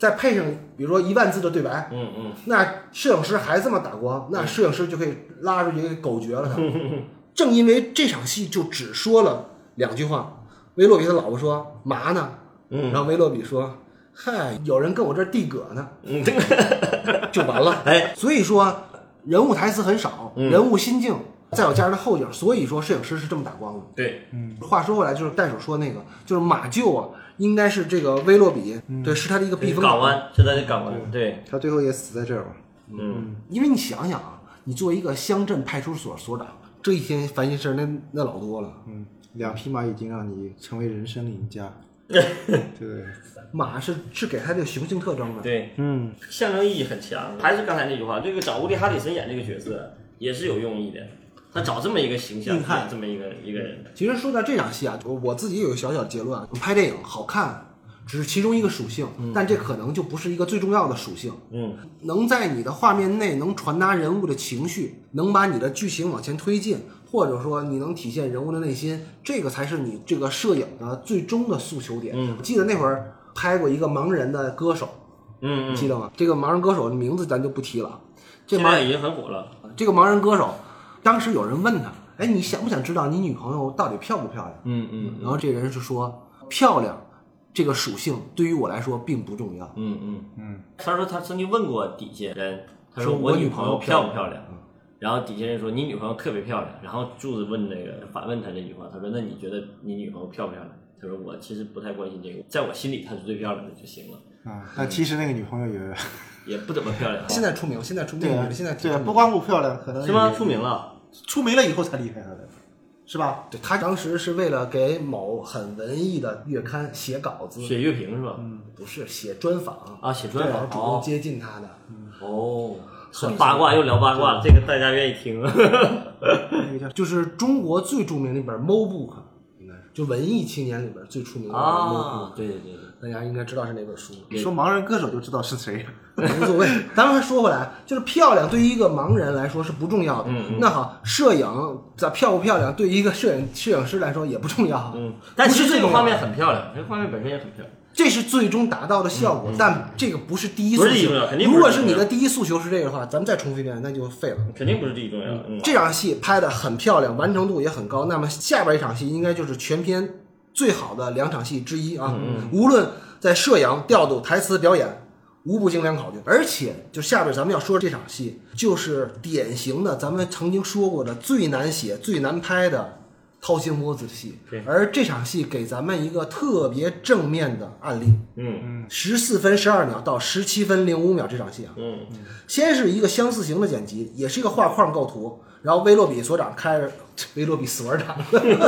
再配上比如说一万字的对白， 嗯嗯， 那摄影师还这么打光，那摄影师就可以拉出去给狗绝了他。正因为这场戏就只说了两句话，威洛比他老婆说嘛呢， 嗯， 然后威洛比说嗨，有人跟我这儿递葛呢， 嗯， 就完了。 哎， 所以说人物台词很少， 嗯、 人物心境。再有加上的后景，所以说摄影师是这么打光的。 对， 嗯。话说回来，就是戴手说那个，就是马厩啊，应该是这个威洛比，嗯、对，是他的一个避风港湾，是他的港湾，对， 他最后也死在这儿了。 嗯， 因为你想想啊，你作为一个乡镇派出所所长，这一天烦心事那那老多了。 嗯，两匹马已经让你成为人生赢家。对， 马是是给他这个雄性特征的。 对， 嗯， 象征意义很强。还是刚才那句话，这个找乌迪·哈里森演这个角色也是有用意的。他找这么一个形象，看这么一个一个人。 其实说到这场戏啊，我我自己有个小小的结论啊，拍电影好看只是其中一个属性，嗯、但这可能就不是一个最重要的属性。 嗯， 能在你的画面内能传达人物的情绪，能把你的剧情往前推进，或者说你能体现人物的内心，这个才是你这个摄影的最终的诉求点。 嗯， 记得那会儿拍过一个盲人的歌手， 嗯， 记得吗？这个盲人歌手的名字咱就不提了。这现在已经很火了。 这个盲人歌手，当时有人问他。哎，你想不想知道你女朋友到底漂不漂亮？ 嗯嗯， 然后这人是说，漂亮这个属性对于我来说并不重要。 嗯嗯嗯，他说他曾经问过底下人，他说我女朋友漂不漂亮？然后底下人说你女朋友特别漂亮。然后柱子问那个反问他这句话，他说那你觉得你女朋友漂不漂亮？他说我其实不太关心这个，在我心里她是最漂亮的就行了。 啊，但其实那个女朋友也也不怎么漂亮。 现在出名，现在出名， 对， 现在对，不光不漂亮，可能是吗？出名了。 出名了以后才离开他的，是吧？ 对，他当时是为了给某很文艺的月刊写稿子， 写乐评是吧？ 嗯，不是写专访啊，写专访， 主动接近他的。 嗯、哦，很八卦又聊八卦，这个大家愿意听。 那个叫就是中国最著名的一本《Mo Book》，应该是就文艺青年里边最出名的《Mo Book》。 对对对对， 大家应该知道是哪本书。 你说盲人歌手就知道是谁。 无所谓。咱们说回来，就是漂亮对于一个盲人来说是不重要的。 嗯嗯、 那好，摄影咋漂不漂亮对于一个摄影摄影师来说也不重要。 嗯，但其实这个画面很漂亮，这个画面本身也很漂亮。 这是最终达到的效果，嗯嗯、但这个不是第一诉求。 如果是你的第一诉求是这个的话，咱们再重复一遍，那就废了。 肯定不是第一重要的。嗯、 这场戏拍得很漂亮，完成度也很高。那么下边一场戏应该就是全片最好的两场戏之一啊！ 嗯嗯、 无论在摄影、调度、台词、表演，无不精良考究。而且，就下边咱们要说这场戏，就是典型的咱们曾经说过的最难写、最难拍的掏心窝子的戏。而这场戏给咱们一个特别正面的案例。 嗯嗯， 十四分十二秒到十七分零五秒这场戏啊， 嗯， 先是一个相似型的剪辑，也是一个画框构图，然后威洛比所长开着威洛比所长。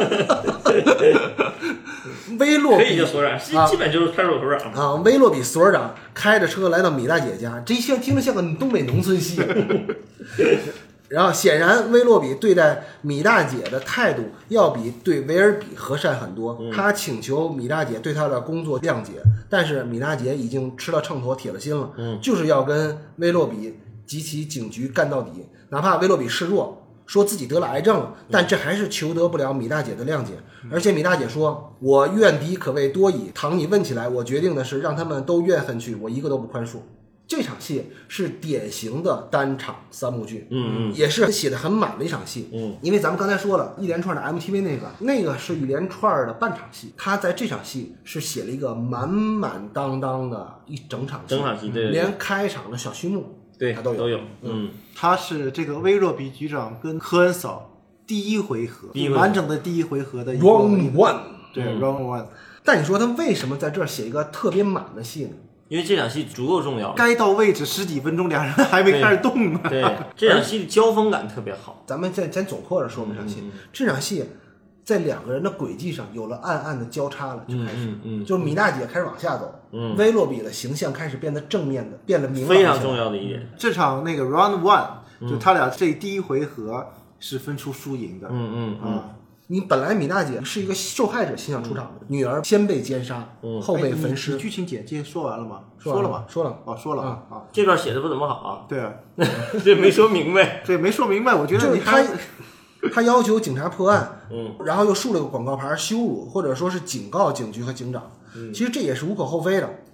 威洛比可以叫所长，基本就是派出所所长啊。威洛比所长开着车来到米大姐家，这像听着像个东北农村戏。然后显然威洛比对待米大姐的态度要比对维尔比和善很多。 嗯、 他请求米大姐对他的工作谅解，但是米大姐已经吃了秤砣铁了心了， 嗯、 就是要跟威洛比及其警局干到底，哪怕威洛比示弱。说自己得了癌症了，但这还是求得不了米大姐的谅解。而且米大姐说：“我怨敌可谓多矣，倘你问起来，我决定的是让他们都怨恨去，我一个都不宽恕。”这场戏是典型的单场三幕剧， 嗯嗯， 也是写的很满的一场戏， 嗯， 因为咱们刚才说了一连串的 M T V 那个，那个是一连串的半场戏，他在这场戏是写了一个满满当当的一整场戏， 整场戏，对， 连开场的小序幕。 对， 他都有， 都有，嗯， 他是这个威洛比局长跟科恩嫂第一回合， 第一完整的第一回合的 round one， 对、 嗯、 round one。 但你说他为什么在这儿写一个特别满的戏呢？ 因为这场戏足够重要， 该到位置十几分钟，俩人还没开始动呢。 对，对这场戏的交锋感特别好。 咱们再先总括着说这场戏，嗯嗯嗯这场戏。在两个人的轨迹上有了暗暗的交叉了，就开始， 嗯嗯嗯、 就是米大姐开始往下走， 嗯， 威洛比的形象开始变得正面的，变得明朗。 非常重要的一点， 这场那个 round one，、嗯、就他俩这第一回合是分出输赢的， 嗯嗯嗯。 啊你本来米大姐是一个受害者形象出场的，嗯、女儿先被奸杀， 嗯、 后被焚尸。 哎、剧情简介说完了吗？ 说了吗？ 说了， 哦，说了啊、 嗯、啊。 这段写的不怎么好啊。 对啊， 这没说明白。 对，没说明白。我觉得你他。他要求警察破案， 嗯， 然后又竖了个广告牌羞辱或者说是警告警局和警长， 嗯， 其实这也是无可厚非的。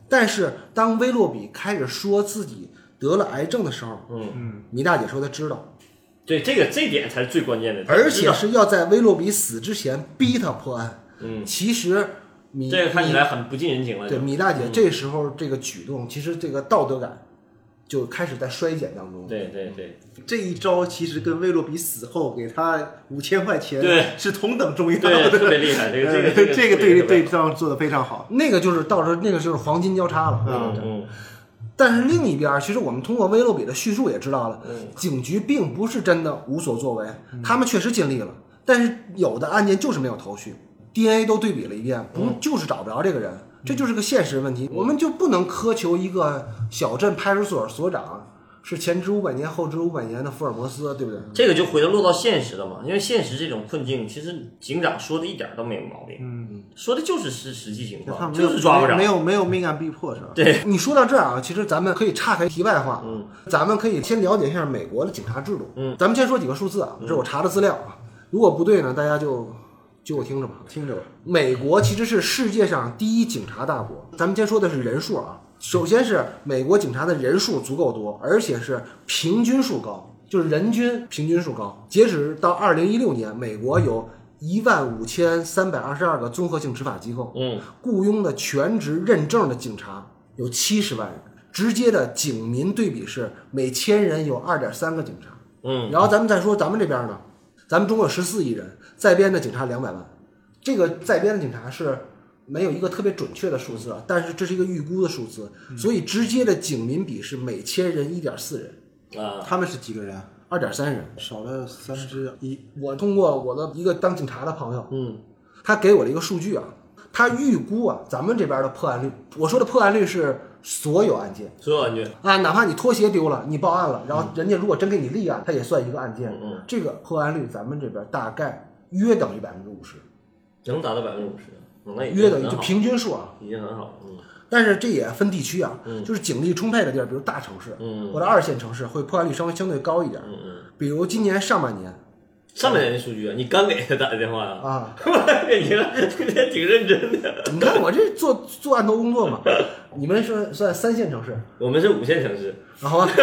但是当威洛比开始说自己得了癌症的时候， 嗯嗯， 米大姐说她知道， 对，这个这点才是最关键的， 而且是要在威洛比死之前逼他破案。 嗯， 其实米这个看起来很不近人情了。 对，米大姐这时候这个举动，其实这个道德感就开始在衰减当中。 对对对， 这一招其实跟威洛比死后给他五千块钱对是同等重要对， 的， 特别厉害，这个这个呃这个对对对仗做的非常好。 那个就是到时候那个就是黄金交叉了。 嗯嗯但是另一边，其实我们通过威洛比的叙述也知道了， 嗯警局并不是真的无所作为，他们确实尽力了，但是有的案件就是没有头绪 ，D N A 都对比了一遍，不就是找不着这个人，这就是个现实问题。我们就不能苛求一个小镇派出所所长是前知五百年后知五百年的福尔摩斯，对不对？ 这个就回头落到现实了嘛，因为现实这种困境，其实警长说的一点都没有毛病，嗯，说的就是实实际情况，就是抓不着， 没有没有命案逼迫是吧？ 对， 你说到这儿啊，其实咱们可以岔开题外话， 嗯， 咱们可以先了解一下美国的警察制度， 嗯， 咱们先说几个数字啊，这是我查的资料啊，如果不对呢，大家就就我听着吧， 听着吧。 美国其实是世界上第一警察大国，咱们先说的是人数啊。首先是美国警察的人数足够多，而且是平均数高，就是人均平均数高。截止到二零一六年，美国有一万五千三百二十二个综合性执法机构， 嗯， 雇佣的全职认证的警察有七十万人，直接的警民对比是每千人有二点三个警察， 嗯， 然后咱们再说咱们这边呢，咱们中国有十四亿人，在编的警察两百万，这个在编的警察是没有一个特别准确的数字啊，但是这是一个预估的数字，所以直接的警民比是每千人一点四人， 啊， 他们是几个人？ 二点三人， 少了三分之一。 我通过我的一个当警察的朋友， 嗯， 他给我的一个数据啊，他预估啊，咱们这边的破案率，我说的破案率是所有案件， 所有案件啊，哪怕你拖鞋丢了，你报案了，然后人家如果真给你立案，他也算一个案件， 嗯， 这个破案率咱们这边大概约等于百分之五十， 能达到百分之五十，那约等于就平均数啊， 已经很好了，嗯。 但是这也分地区啊， 嗯就是警力充沛的地儿，比如大城市， 嗯， 或者二线城市，会破案率稍微相对高一点。 嗯嗯， 比如今年上半年， 上半年的数据啊，你刚给他打的电话呀？ 啊， 你看挺认真的。 你看我这做做案头工作嘛，你们是算三线城市， 我们是五线城市， 好吧？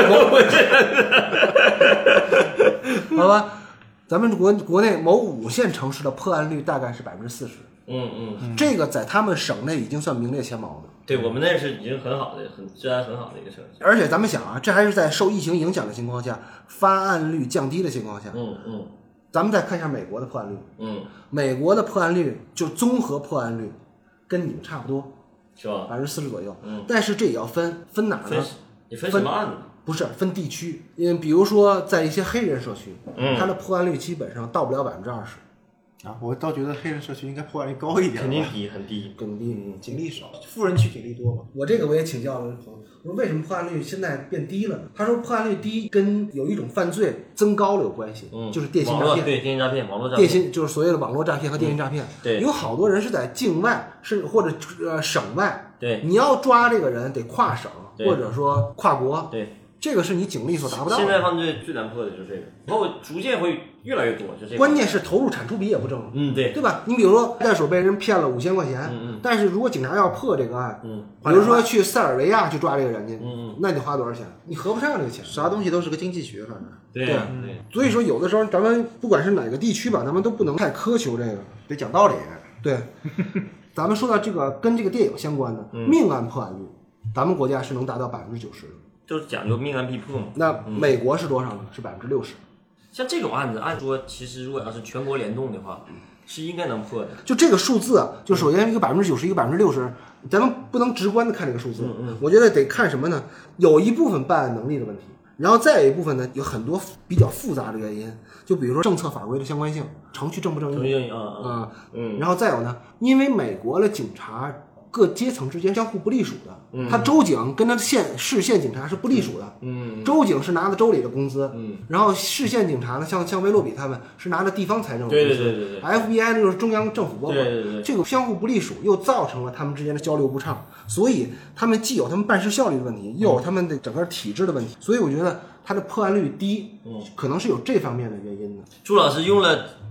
好吧，咱们国国内某五线城市的破案率大概是百分之四十， 嗯嗯， 这个在他们省内已经算名列前茅的。 对我们那是已经很好的、很治安很好的一个城市。 而且咱们想啊，这还是在受疫情影响的情况下，发案率降低的情况下。 嗯嗯， 咱们再看一下美国的破案率， 嗯， 美国的破案率就综合破案率跟你们差不多， 是吧？ 百分之四十左右。 嗯， 但是这也要分分哪儿分呢？ 你分什么案子？ 不是分地区，因为比如说在一些黑人社区， 嗯， 它的破案率基本上到不了百分之二十。 啊，我倒觉得黑人社区应该破案率高一点吧， 肯定低，很低。 更低， 警力少，富人区警力多嘛。 我这个我也请教了朋友，我说为什么破案率现在变低了呢？他说破案率低跟有一种犯罪增高了有关系， 嗯， 就是电信网络， 诈骗。 对，电信诈骗，网络诈电骗。 信就是所谓的网络诈骗和电信诈骗。 对， 有好多人是在境外，是或者呃省外。 对， 你要抓这个人得跨省或者说跨国。 对。 这个是你警力所达不到的。 现在犯罪最难破的就是这个，然后逐渐会越来越多，就这个。 关键是投入产出比也不正。 嗯，对， 对吧？你比如说袋鼠被人骗了五千块钱， 嗯嗯， 但是如果警察要破这个案， 嗯， 比如说去塞尔维亚去抓这个人去， 嗯嗯， 那得花多少钱？你合不上这个钱。 啥东西都是个经济学，反正对对对。 所以说，有的时候咱们不管是哪个地区吧，咱们都不能太苛求这个， 得讲道理。 对，咱们说到这个跟这个电影相关的、 嗯、 命案破案率，咱们国家是能达到百分之九十的。 就是讲究命案必破嘛。 那美国是多少呢？嗯、是百分之六十。 像这种案子，按说其实如果要是全国联动的话，是应该能破的。 就这个数字啊，就首先一个百分之九十，一个百分之六十，咱们不能直观的看这个数字。 嗯嗯。 我觉得得看什么呢？有一部分办案能力的问题，然后再有一部分呢，有很多比较复杂的原因，就比如说政策法规的相关性，程序正不正义。 正义啊啊嗯。 然后再有呢，因为美国的警察各阶层之间相互不隶属的。 嗯， 他州警跟他县市县警察是不隶属的， 嗯， 州警是拿着州里的工资， 嗯， 然后市县警察呢，像像威洛比他们是拿着地方财政的工资， 对对对对对 ，F B I 就是中央政府拨款， 对对对， 这个相互不隶属又造成了他们之间的交流不畅，所以他们既有他们办事效率的问题，又有他们的整个体制的问题，所以我觉得他的破案率低， 嗯， 可能是有这方面的原因的。 朱老师用了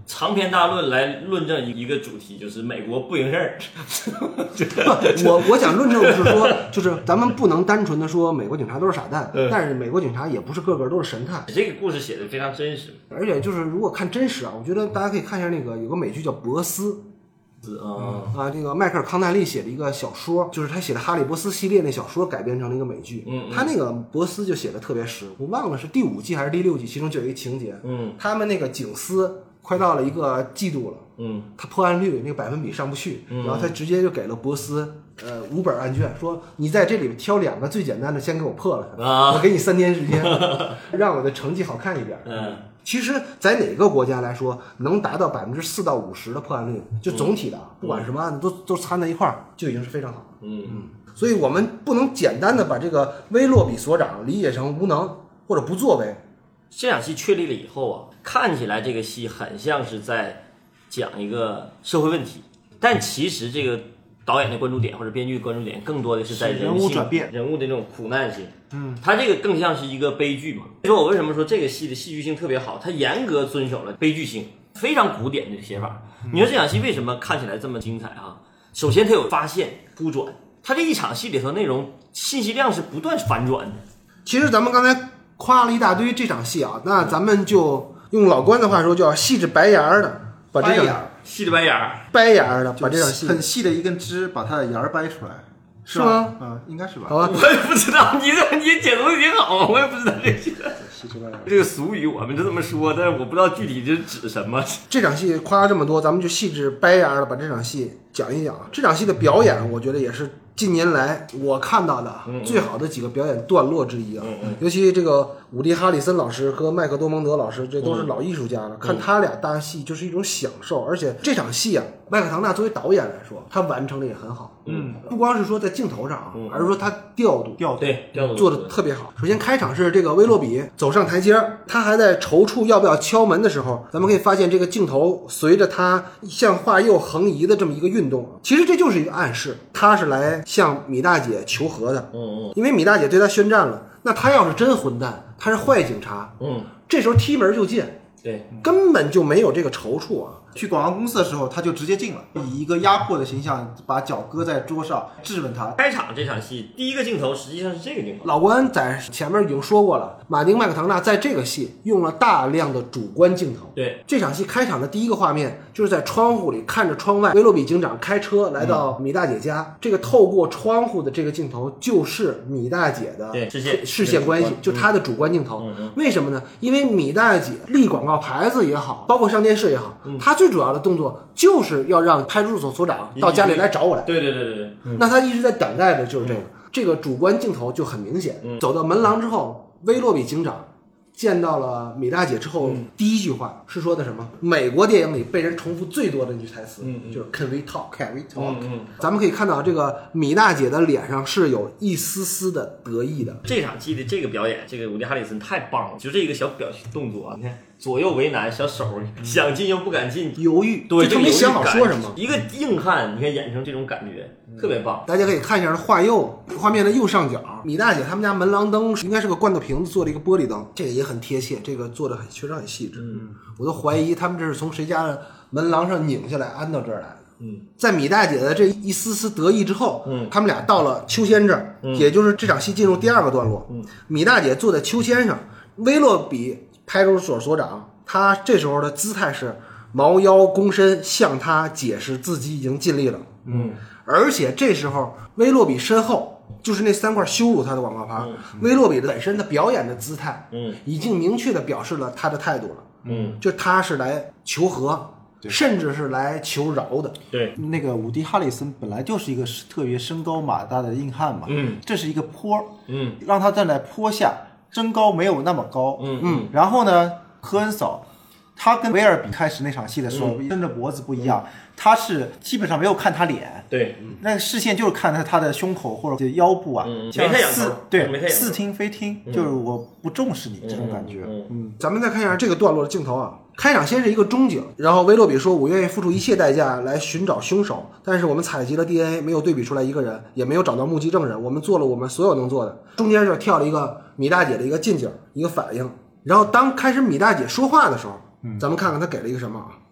长篇大论来论证一个主题，就是美国不赢事儿。 我我想论证的是说，就是咱们不能单纯的说美国警察都是傻蛋，但是美国警察也不是个个都是神探。 这个故事写的非常真实， 而且就是如果看真实啊，我觉得大家可以看一下那个有个美剧叫《博斯》。 啊啊，这个迈克尔·康奈利写的一个小说，就是他写的《哈利波斯》系列那小说改编成了一个美剧。 嗯， 他那个博斯就写的特别实，我忘了是第五季还是第六季，其中就有一情节， 嗯， 他们那个警司快到了一个季度了， 嗯， 他破案率那个百分比上不去， 嗯、 然后他直接就给了博斯呃五本案卷，说你在这里挑两个最简单的先给我破了， 啊， 我给你三天时间，让我的成绩好看一点。 嗯。 其实，在哪个国家来说，能达到百分之四到五十的破案率，就总体的， 嗯、 不管什么案子都都掺在一块儿，就已经是非常好。 嗯嗯。 所以我们不能简单的把这个威洛比所长理解成无能或者不作为。 这场戏确立了以后啊，看起来这个戏很像是在讲一个社会问题，但其实这个导演的关注点或者编剧的关注点更多的是在人人物转变、 人物的这种苦难性。嗯，它这个更像是一个悲剧嘛。所以说我为什么说这个戏的戏剧性特别好，它严格遵守了悲剧性，非常古典的写法。你说这场戏为什么看起来这么精彩啊？首先它有发现、突转，它这一场戏里头内容信息量是不断反转的。 其实咱们刚才夸了一大堆这场戏啊，那咱们就用老关的话说，叫细致白牙的把这场细致白牙白牙的把这场戏很细的一根枝把它的芽儿掰出来。 是吗？ 嗯，应该是吧。 好吧， 我也不知道，你这你解读的挺好，我也不知道这些。这个俗语我们就这么说，但是我不知道具体是指什么。 这场戏夸这么多，咱们就细致掰牙的把这场戏讲一讲。这场戏的表演，我觉得也是近年来我看到的最好的几个表演段落之一啊。 嗯嗯、 尤其这个伍迪·哈里森老师和麦克多蒙德老师，这都是老艺术家了，嗯、看他俩搭戏就是一种享受。而且这场戏啊，麦克唐纳作为导演来说，他完成的也很好。 嗯， 不光是说在镜头上啊， 嗯、 而是说他调度调度对调度做的特别好。首先开场是这个威洛比走上台阶，他还在踌躇要不要敲门的时候，咱们可以发现这个镜头随着他向画右横移的这么一个运动，其实这就是一个暗示，他是来向米大姐求和的。 嗯嗯， 因为米大姐对他宣战了，那他要是真混蛋，他是坏警察， 嗯， 这时候踢门就进， 对， 根本就没有这个踌躇啊。 去广告公司的时候，他就直接进了，以一个压迫的形象把脚搁在桌上质问他。 开场这场戏第一个镜头实际上是这个镜头。 老关在前面已经说过了，马丁·麦克唐纳在这个戏用了大量的主观镜头。 对， 这场戏开场的第一个画面就是在窗户里看着窗外，威洛比警长开车来到米大姐家，嗯、这个透过窗户的这个镜头就是米大姐的视线视线关系，就她的主观镜头。 嗯嗯、 为什么呢？因为米大姐立广告牌子也好，包括上电视也好， 嗯、 她最主要的动作就是要让派出所所长到家里来找我来。 对对对对对。 嗯、那他一直在等待的就是这个，嗯、这个主观镜头就很明显。 嗯、 走到门廊之后，威洛比警长见到了米大姐之后，嗯、第一句话是说的什么？美国电影里被人重复最多的那句台词， 嗯嗯、 就是 Can we talk? Can we talk? 嗯嗯、 咱们可以看到，这个米大姐的脸上是有一丝丝的得意的。 这场戏的这个表演，这个伍迪·哈里森太棒了，就这一个小表情动作，你看。左右为难，小手想进又不敢进， 犹豫， 对， 就没想好说什么。 一个硬汉，你看演成这种感觉，特别棒。 大家可以看一下画右画面的右上角，米大姐他们家门廊灯应该是个罐头瓶子做的一个玻璃灯，这个也很贴切，这个做的很确实很细致。 嗯， 我都怀疑他们这是从谁家的门廊上拧下来安到这儿来的。 嗯， 在米大姐的这一丝丝得意之后， 嗯， 他们俩到了秋千这儿， 嗯、 也就是这场戏进入第二个段落。 嗯， 米大姐坐在秋千上，威洛比派出所所长。他这时候的姿态是猫腰躬身，向他解释自己已经尽力了。 嗯， 而且这时候威洛比身后就是那三块羞辱他的广告牌， 嗯、 威洛比本身的表演的姿态， 嗯， 已经明确的表示了他的态度了。 嗯， 就他是来求和，甚至是来求饶的。 对， 那个伍迪·哈里森本来就是一个特别身高马大的硬汉嘛， 嗯， 这是一个坡， 嗯， 让他站在坡下，身高没有那么高， 嗯嗯， 然后呢？科恩嫂，他跟威尔比开始那场戏的时候，伸着脖子不一样，他是基本上没有看他脸， 对， 那视线就是看他他的胸口或者腰部啊， 嗯、 像似对似听非听，就是我不重视你这种感觉。 嗯， 嗯咱们再看一下这个段落的镜头啊，开场先是一个中景，然后威洛比说：“我愿意付出一切代价来寻找凶手，但是我们采集了 D N A， 没有对比出来一个人，也没有找到目击证人，我们做了我们所有能做的。”中间这跳了一个米大姐的一个近景，一个反应。然后当开始米大姐说话的时候，咱们看看她给了一个什么啊？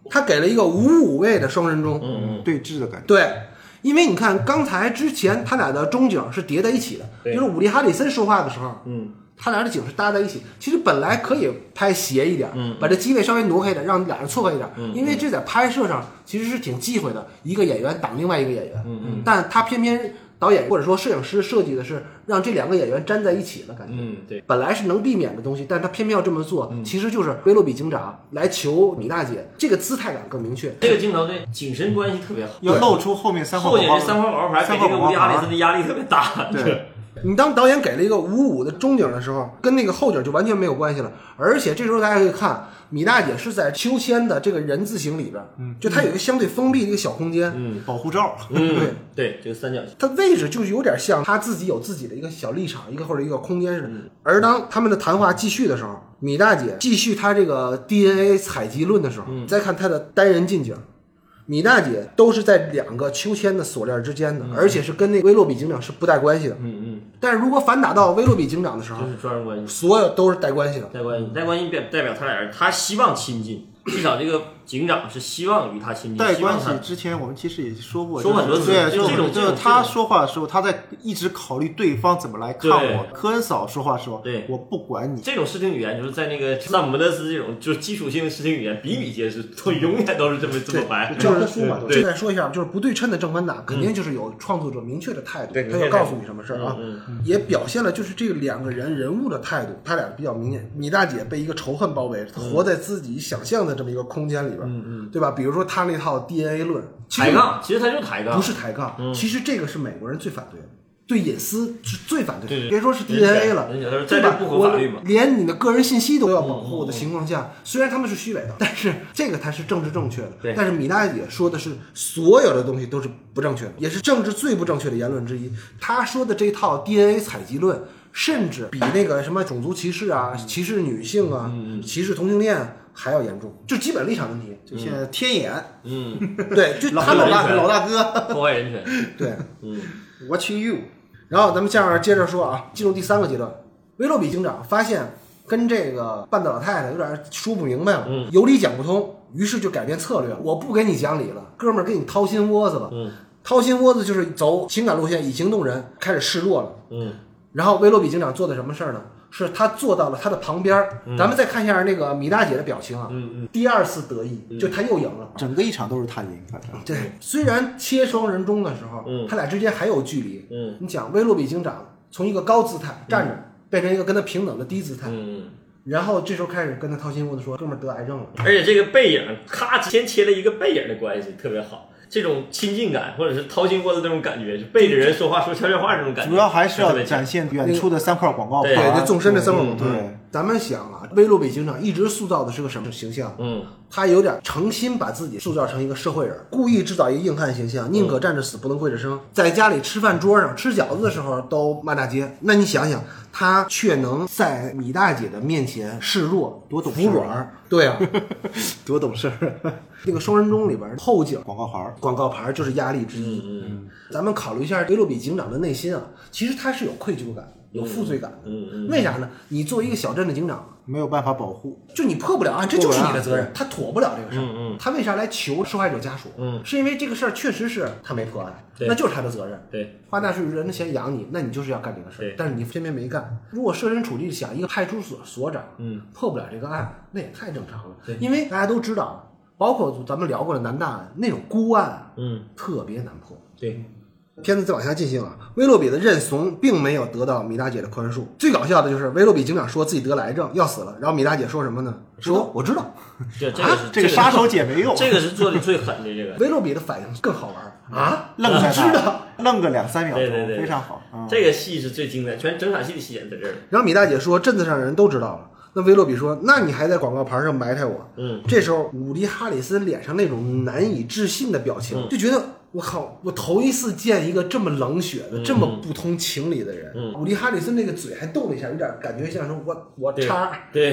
他给了一个五五位的双人中， 嗯嗯， 对峙的感觉。 对。因为你看，刚才之前他俩的中景是叠在一起的，就是伍迪·哈里森说话的时候， 嗯， 他俩的景是搭在一起。其实本来可以拍斜一点， 嗯， 把这机位稍微挪开一点，让俩人错开一点，嗯，因为这在拍摄上其实是挺忌讳的，一个演员挡另外一个演员， 嗯嗯， 但他偏偏导演或者说摄影师设计的是让这两个演员粘在一起了，感觉， 嗯，对， 本来是能避免的东西，但是他偏偏要这么做，嗯，其实就是威洛比警长来求米大姐，这个姿态感更明确。 这个镜头对景深关系特别好， 要露出后面三块后面这三块广告牌给这个伍迪·哈里森的压力特别大。 对。 你当导演给了一个五五的中景的时候，跟那个后景就完全没有关系了。而且这时候大家可以看，米大姐是在秋千的这个人字形里边，嗯，就它有一个相对封闭的一个小空间， 嗯， 保护罩， 嗯，对对，这个三角形， 它位置就是有点像他自己有自己的一个小立场，一个或者一个空间似的。嗯、而当他们的谈话继续的时候，米大姐继续她这个 D N A 采集论的时候，嗯、再看她的单人近景。米大姐都是在两个秋千的锁链之间的，嗯、而且是跟那个威洛比警长是不带关系的。 嗯嗯。 但是如果反打到威洛比警长的时候， 就是专人关系， 所有都是带关系的。 带关系，带关系代表他俩人，他希望亲近，至少这个警长是希望与他亲近。 带关系之前我们其实也说过， 说很多次， 对， 这种就是他说话的时候，他在一直考虑对方怎么来看我。科恩嫂说话的时候， 对， 我不管你。 这种视听语言就是在那个萨姆门德斯这种就是基础性的视听语言比比皆是，都永远都是这么这么白。 就是说嘛，就再说一下，就是不对称的正反打，肯定就是有创作者明确的态度，他要告诉你什么事儿啊，也表现了就是这两个人人物的态度，他俩比较明显。米大姐被一个仇恨包围，她活在自己想象的这么一个空间里边，嗯嗯，对吧？比如说他那套 D N A 论， 抬杠，其实他就抬杠， 不是抬杠，嗯、其实这个是美国人最反对的。对隐私是最反对的， 对别说是 D N A 了， 对吧？不合法律嘛， 连你的个人信息都要保护的情况下，嗯嗯、虽然他们是虚伪的，但是这个才是政治正确的。但是米大姐说的是所有的东西都是不正确的，也是政治最不正确的言论之一。他说的这套 D N A 采集论，甚至比那个什么种族歧视啊、歧视女性啊、嗯、歧视同性恋还要严重，就基本立场问题。 就现在天眼， 嗯， 对，就他们老老大哥破坏人权， 对， 嗯 ，Watching you。 然后咱们下面接着说啊，进入第三个阶段，威洛比警长发现跟这个半岛老太太有点说不明白了，嗯，有理讲不通，于是就改变策略了，我不给你讲理了，哥们儿给你掏心窝子了， 嗯， 掏心窝子就是走情感路线，以情动人，开始示弱了， 嗯， 然后威洛比警长做的什么事儿呢？是他坐到了他的旁边，嗯、咱们再看一下那个米大姐的表情啊， 嗯嗯， 第二次得意，嗯、就他又赢了， 整个一场都是他赢，反正对。虽然切双人中的时候， 嗯， 他俩之间还有距离， 嗯， 你讲威洛比警长从一个高姿态站着，嗯、变成一个跟他平等的低姿态， 嗯， 然后这时候开始跟他掏心窝子说，哥们儿得癌症了， 而且这个背影，咔，先切了一个背影的关系，特别好。这种亲近感，或者是掏心窝子这种感觉，就背着人说话说悄悄话这种感觉， 主要还是要展现远处的三块广告牌， 对，这纵深的三块广告牌。 对， 咱们想啊，威洛比警长一直塑造的是个什么形象？ 嗯， 他有点诚心把自己塑造成一个社会人，故意制造一个硬汉形象，宁可站着死不能跪着生。在家里吃饭桌上吃饺子的时候都骂大街，那你想想，他却能在米大姐的面前示弱， 多懂服软。对啊， 多懂事儿。 那个双人中里边后景广告牌， 广告牌就是压力之一。 嗯嗯， 咱们考虑一下威洛比警长的内心啊，其实他是有愧疚感、有负罪感的。 嗯嗯， 为啥呢？你作为一个小镇的警长， 没有办法保护， 就你破不了案，这就是你的责任。他妥不了这个事儿。 嗯嗯， 他为啥来求受害者家属？ 嗯， 是因为这个事儿确实是他没破案，那就是他的责任。 对， 花大税人的钱养你，那你就是要干这个事儿。但是你偏偏没干。如果设身处地想，一个派出所所长， 嗯， 破不了这个案，那也太正常了。对，因为大家都知道。包括咱们聊过的南大案那种孤案， 嗯， 特别难破。 对， 片子再往下进行啊，威洛比的认怂并没有得到米大姐的宽恕。最搞笑的就是威洛比警长说自己得了癌症要死了，然后米大姐说什么呢？说我知道。 这这个是、啊、 这个杀手锏没用， 这个是做的最狠的。这个威洛比的反应更好玩啊， 愣在那知道， 愣个两三秒钟， 对对对， 非常好。嗯、 这个戏是最精彩，全整场戏的戏点在这儿。 然后米大姐说镇子上的人都知道了。那威洛比说：“那你还在广告牌上埋汰我？” 嗯， 这时候伍迪·哈里森脸上那种难以置信的表情，嗯、就觉得我靠，我头一次见一个这么冷血的、嗯、这么不通情理的人。 嗯， 伍迪·哈里森那个嘴还动了一下，有点感觉像说我我叉， 对，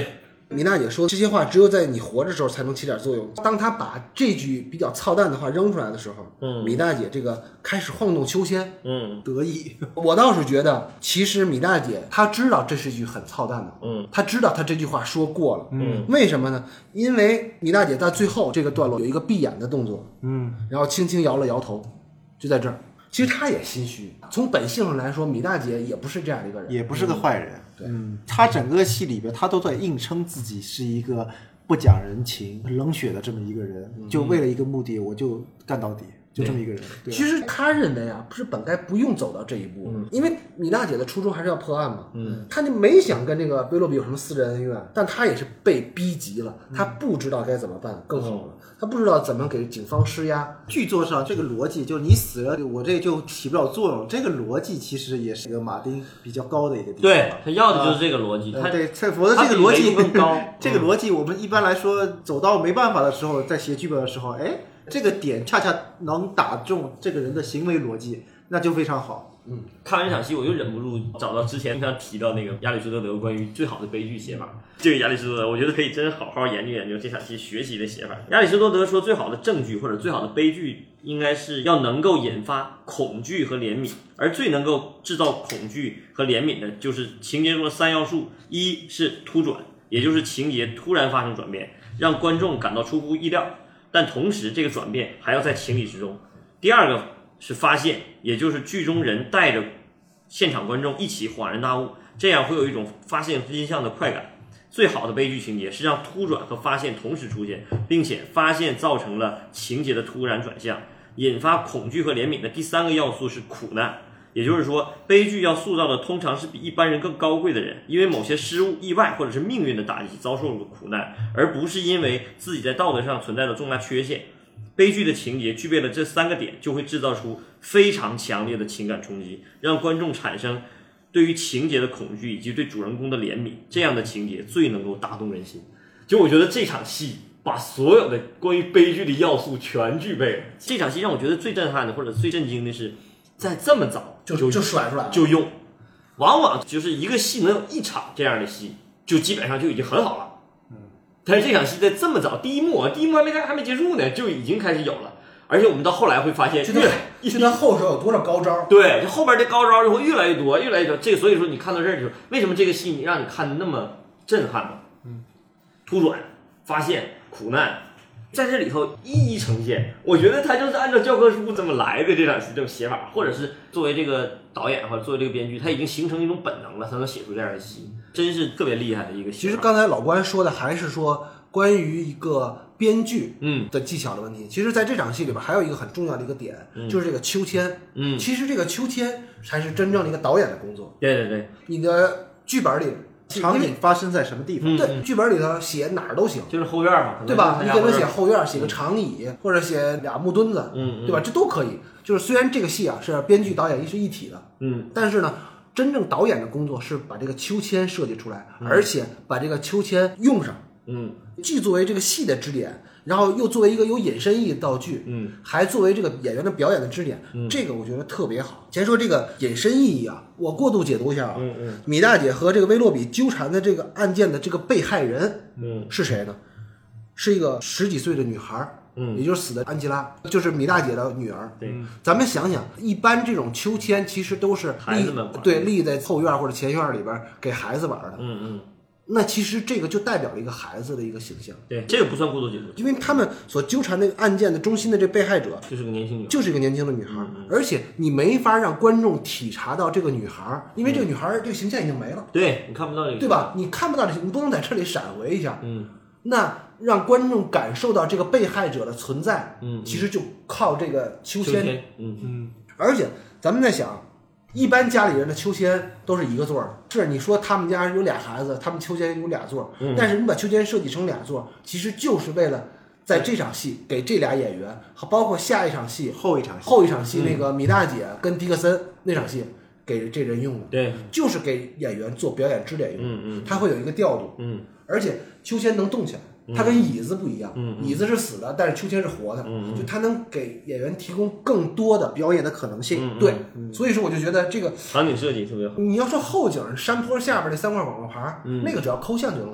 米娜姐说这些话只有在你活着的时候才能起点作用。当她把这句比较操蛋的话扔出来的时候，嗯，米娜姐这个开始晃动秋千， 嗯， 得意。 我倒是觉得，其实米娜姐她知道这是一句很操蛋的， 嗯， 她知道她这句话说过了， 嗯， 为什么呢？因为米娜姐在最后这个段落有一个闭眼的动作， 嗯， 然后轻轻摇了摇头，就在这儿。其实她也心虚，从本性上来说，米娜姐也不是这样的一个人， 也不是个坏人。 嗯对， 嗯，他整个戏里边，他都在硬撑自己是一个不讲人情、冷血的这么一个人， 嗯、 就为了一个目的，我就干到底，就这么一个人。对， 其实他认为啊，不是本该不用走到这一步，嗯、因为米娜姐的初衷还是要破案嘛。嗯，他就没想跟这个威洛比有什么私人恩怨，但他也是被逼急了，他不知道该怎么办更好了，嗯、他不知道怎么给警方施压。 剧作上这个逻辑，就是你死了，我这就起不了作用。这个逻辑其实也是一个马丁比较高的一个地方。 对，他要的就是这个逻辑。 啊、 他对，否则这个逻辑更高。 这个逻辑，我们一般来说走到没办法的时候，在写剧本的时候，哎。这个点恰恰能打中这个人的行为逻辑，那就非常好。 嗯，看完这场戏，我就忍不住找到之前他提到那个亚里士多德关于最好的悲剧写法。这个亚里士多德，我觉得可以真好好研究研究这场戏学习的写法。亚里士多德说，最好的正剧或者最好的悲剧，应该是要能够引发恐惧和怜悯，而最能够制造恐惧和怜悯的，就是情节中的三要素：一是突转，也就是情节突然发生转变，让观众感到出乎意料。但同时这个转变还要在情理之中。第二个是发现，也就是剧中人带着现场观众一起恍然大悟，这样会有一种发现真相的快感。最好的悲剧情节是让突转和发现同时出现，并且发现造成了情节的突然转向。引发恐惧和怜悯的第三个要素是苦难，也就是说，悲剧要塑造的通常是比一般人更高贵的人，因为某些失误、意外或者是命运的打击遭受了苦难，而不是因为自己在道德上存在的重大缺陷。悲剧的情节具备了这三个点，就会制造出非常强烈的情感冲击，让观众产生对于情节的恐惧以及对主人公的怜悯。这样的情节最能够打动人心。就我觉得这场戏把所有的关于悲剧的要素全具备了。这场戏让我觉得最震撼的或者最震惊的是，在这么早就就甩出来了就用，往往就是一个戏能有一场这样的戏，就基本上就已经很好了。嗯，但是这场戏在这么早，第一幕第一幕还没还没结束呢，就已经开始有了。而且我们到后来会发现，越就他后手有多少高招？ 对，就后边这高招就会越来越多，越来越多。这个所以说你看到这儿就为什么这个戏让你看的那么震撼吗？嗯，突转、发现、苦难。在这里头一一呈现，我觉得他就是按照教科书这么来的这场戏这种写法，或者是作为这个导演或者作为这个编剧，他已经形成一种本能了，他能写出这样的戏，真是特别厉害的一个戏。 其实刚才老关说的还是说关于一个编剧嗯的技巧的问题。嗯、其实在这场戏里边还有一个很重要的一个点， 嗯、 就是这个秋千。 嗯， 其实这个秋千才是真正的一个导演的工作。 对对对， 你的剧本里。 场景发生在什么地方？ 嗯、 对，剧本里头写哪儿都行， 就是后院嘛， 对吧？你给他写后院，写个长椅，或者写俩木墩子， 嗯， 对吧？这都可以。就是虽然这个戏啊是编剧导演一是一体的， 嗯， 但是呢，真正导演的工作是把这个秋千设计出来，嗯、而且把这个秋千用上， 嗯， 既作为这个戏的支点。然后又作为一个有引申意义的道具， 嗯， 还作为这个演员的表演的支点， 嗯， 这个我觉得特别好。先说这个引申意义啊，我过度解读一下啊， 嗯嗯， 米大姐和这个威洛比纠缠的这个案件的这个被害人， 嗯， 是谁呢？是一个十几岁的女孩， 嗯， 也就是死的安吉拉，就是米大姐的女儿。 对， 咱们想想，一般这种秋千其实都是孩子们玩， 对，立在后院或者前院里边给孩子玩的， 嗯嗯。 那其实这个就代表了一个孩子的一个形象， 对，这个不算过度解读， 因为他们所纠缠那个案件的中心的这被害者就是个年轻女孩， 就是一个年轻的女孩， 嗯、 而且你没法让观众体察到这个女孩，因为这个女孩这个形象已经没了， 对你看不到这个， 对吧？你看不到这，你不能在这里闪回一下， 嗯， 那让观众感受到这个被害者的存在， 嗯， 其实就靠这个秋千， 秋千嗯嗯， 而且咱们在想。一般家里人的秋千都是一个座儿，是你说他们家有俩孩子，他们秋千有俩座儿， 嗯、 但是你把秋千设计成俩座儿，其实就是为了在这场戏给这俩演员，包括下一场戏、 后一场戏、 后一场戏那个米大姐跟迪克森那场戏给这人用的， 对， 就是给演员做表演支点用的， 嗯嗯， 它会有一个调度， 嗯， 而且秋千能动起来。它跟椅子不一样， 嗯、 椅子是死的，但是秋千是活的， 嗯、 就它能给演员提供更多的表演的可能性。 嗯、 对、嗯，所以说我就觉得这个场景设计特别好。 你要说后景山坡下边那三块广告牌， 嗯、 那个只要抠像就能行。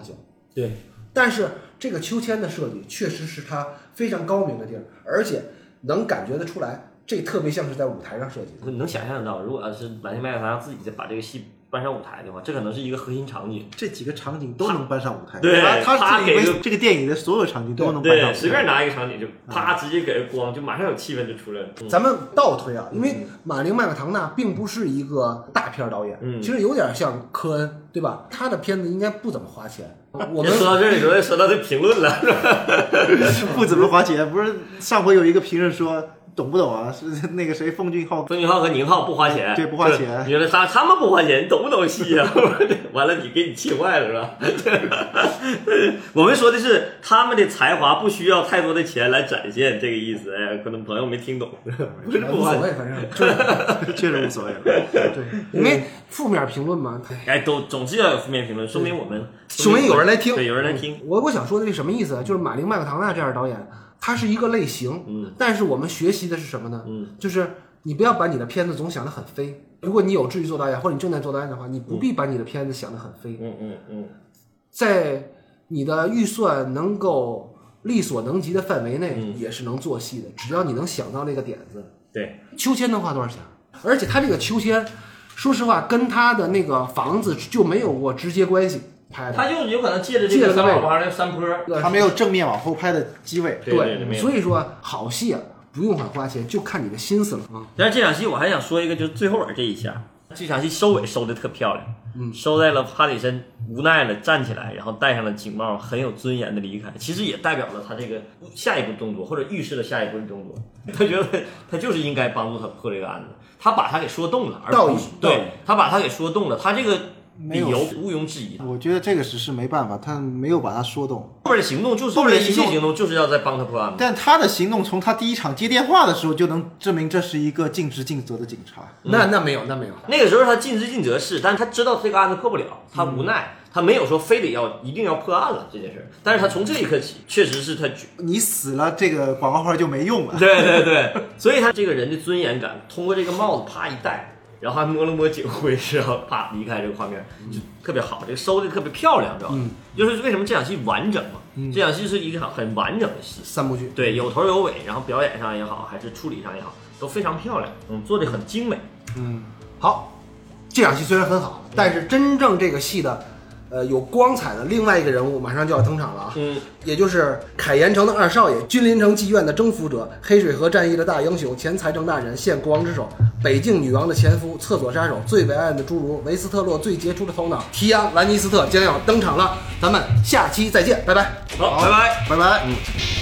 对， 但是这个秋千的设计确实是它非常高明的地儿，而且能感觉得出来，这特别像是在舞台上设计的。 你能想象得到，如果要是满天麦克堂自己再把这个戏搬上舞台的话，这可能是一个核心场景。 这几个场景都能搬上舞台。 对， 他他给个这这个电影的所有场景都能搬上舞台。 对，随便拿一个场景就啪直接给光，就马上有气氛就出来了。嗯、 咱们倒推啊，因为马林麦克唐纳并不是一个大片导演， 嗯， 其实有点像科恩，对吧？他的片子应该不怎么花钱。我们说到这里，就说到这评论了，是吧？ 不怎么花钱，不是上回有一个评论说。懂不懂啊？是那个谁，奉俊昊， 奉俊昊和宁浩不花钱， 对，不花钱。 你说他他们不花钱，你懂不懂戏啊？完了，你给你气坏了是吧？我们说的是他们的才华不需要太多的钱来展现，这个意思。哎，可能朋友没听懂，不是无所谓，反正确实无所谓。 对，因为负面评论嘛， 哎，都总是要有负面评论，说明我们说明有人来听， 对，有人来听。 我我想说的是什么意思啊？就是马林麦克唐纳这样的导演。它是一个类型， 嗯， 但是我们学习的是什么呢？ 嗯， 就是你不要把你的片子总想得很飞。如果你有志于做导演，或者你正在做导演的话，你不必把你的片子想得很飞。 嗯嗯嗯， 在你的预算能够力所能及的范围内， 嗯、 也是能做戏的。只要你能想到那个点子。 对， 秋千能花多少钱？而且它这个秋千，说实话，跟它的那个房子就没有过直接关系。 他就有可能借着这个三宝花的山坡， 他没有正面往后拍的机位。 对，对对， 所以说好戏啊，不用很花钱，就看你的心思了啊。 但是这场戏我还想说一个，就是最后边这一下，这场戏收尾收的特漂亮， 嗯， 收在了哈里森无奈了站起来，然后戴上了警帽，很有尊严的离开。其实也代表了他这个下一步动作，或者预示了下一步动作。他觉得他就是应该帮助他破这个案子，他把他给说动了，而不是对他把他给说动了，他这个。理由毋庸置疑的， 我觉得这个只是没办法，他没有把他说动。 后边的行动就是后边的一切行动就是要在帮他破案。 但他的行动从他第一场接电话的时候就能证明这是一个尽职尽责的警察。 嗯、 那那没有，那没有。 那个时候他尽职尽责是，但他知道这个案子破不了，他无奈，嗯、他没有说非得要一定要破案了这件事。但是他从这一刻起，确实是他你死了，这个广告牌就没用了。 对对对，所以他这个人的尊严感，通过这个帽子啪一戴。然后还摸了摸警徽，然后啪离开这个画面，就特别好，这个收的特别漂亮，知道吧？ 嗯， 就是为什么这场戏完整嘛？ 嗯、 这场戏是一场很完整的戏， 三部剧， 对，有头有尾，然后表演上也好，还是处理上也好，都非常漂亮，嗯，做的很精美。 嗯，好，这场戏虽然很好，但是真正这个戏的。呃，有光彩的另外一个人物马上就要登场了啊， 嗯， 也就是凯岩城的二少爷，君临城妓院的征服者，黑水河战役的大英雄，前财政大臣，现国王之首，北境女王的前夫，厕所杀手，最伟岸的侏儒，维斯特洛最杰出的头脑，提昂·兰尼斯特将要登场了，咱们下期再见，拜拜， 好，拜拜， 拜拜， 嗯。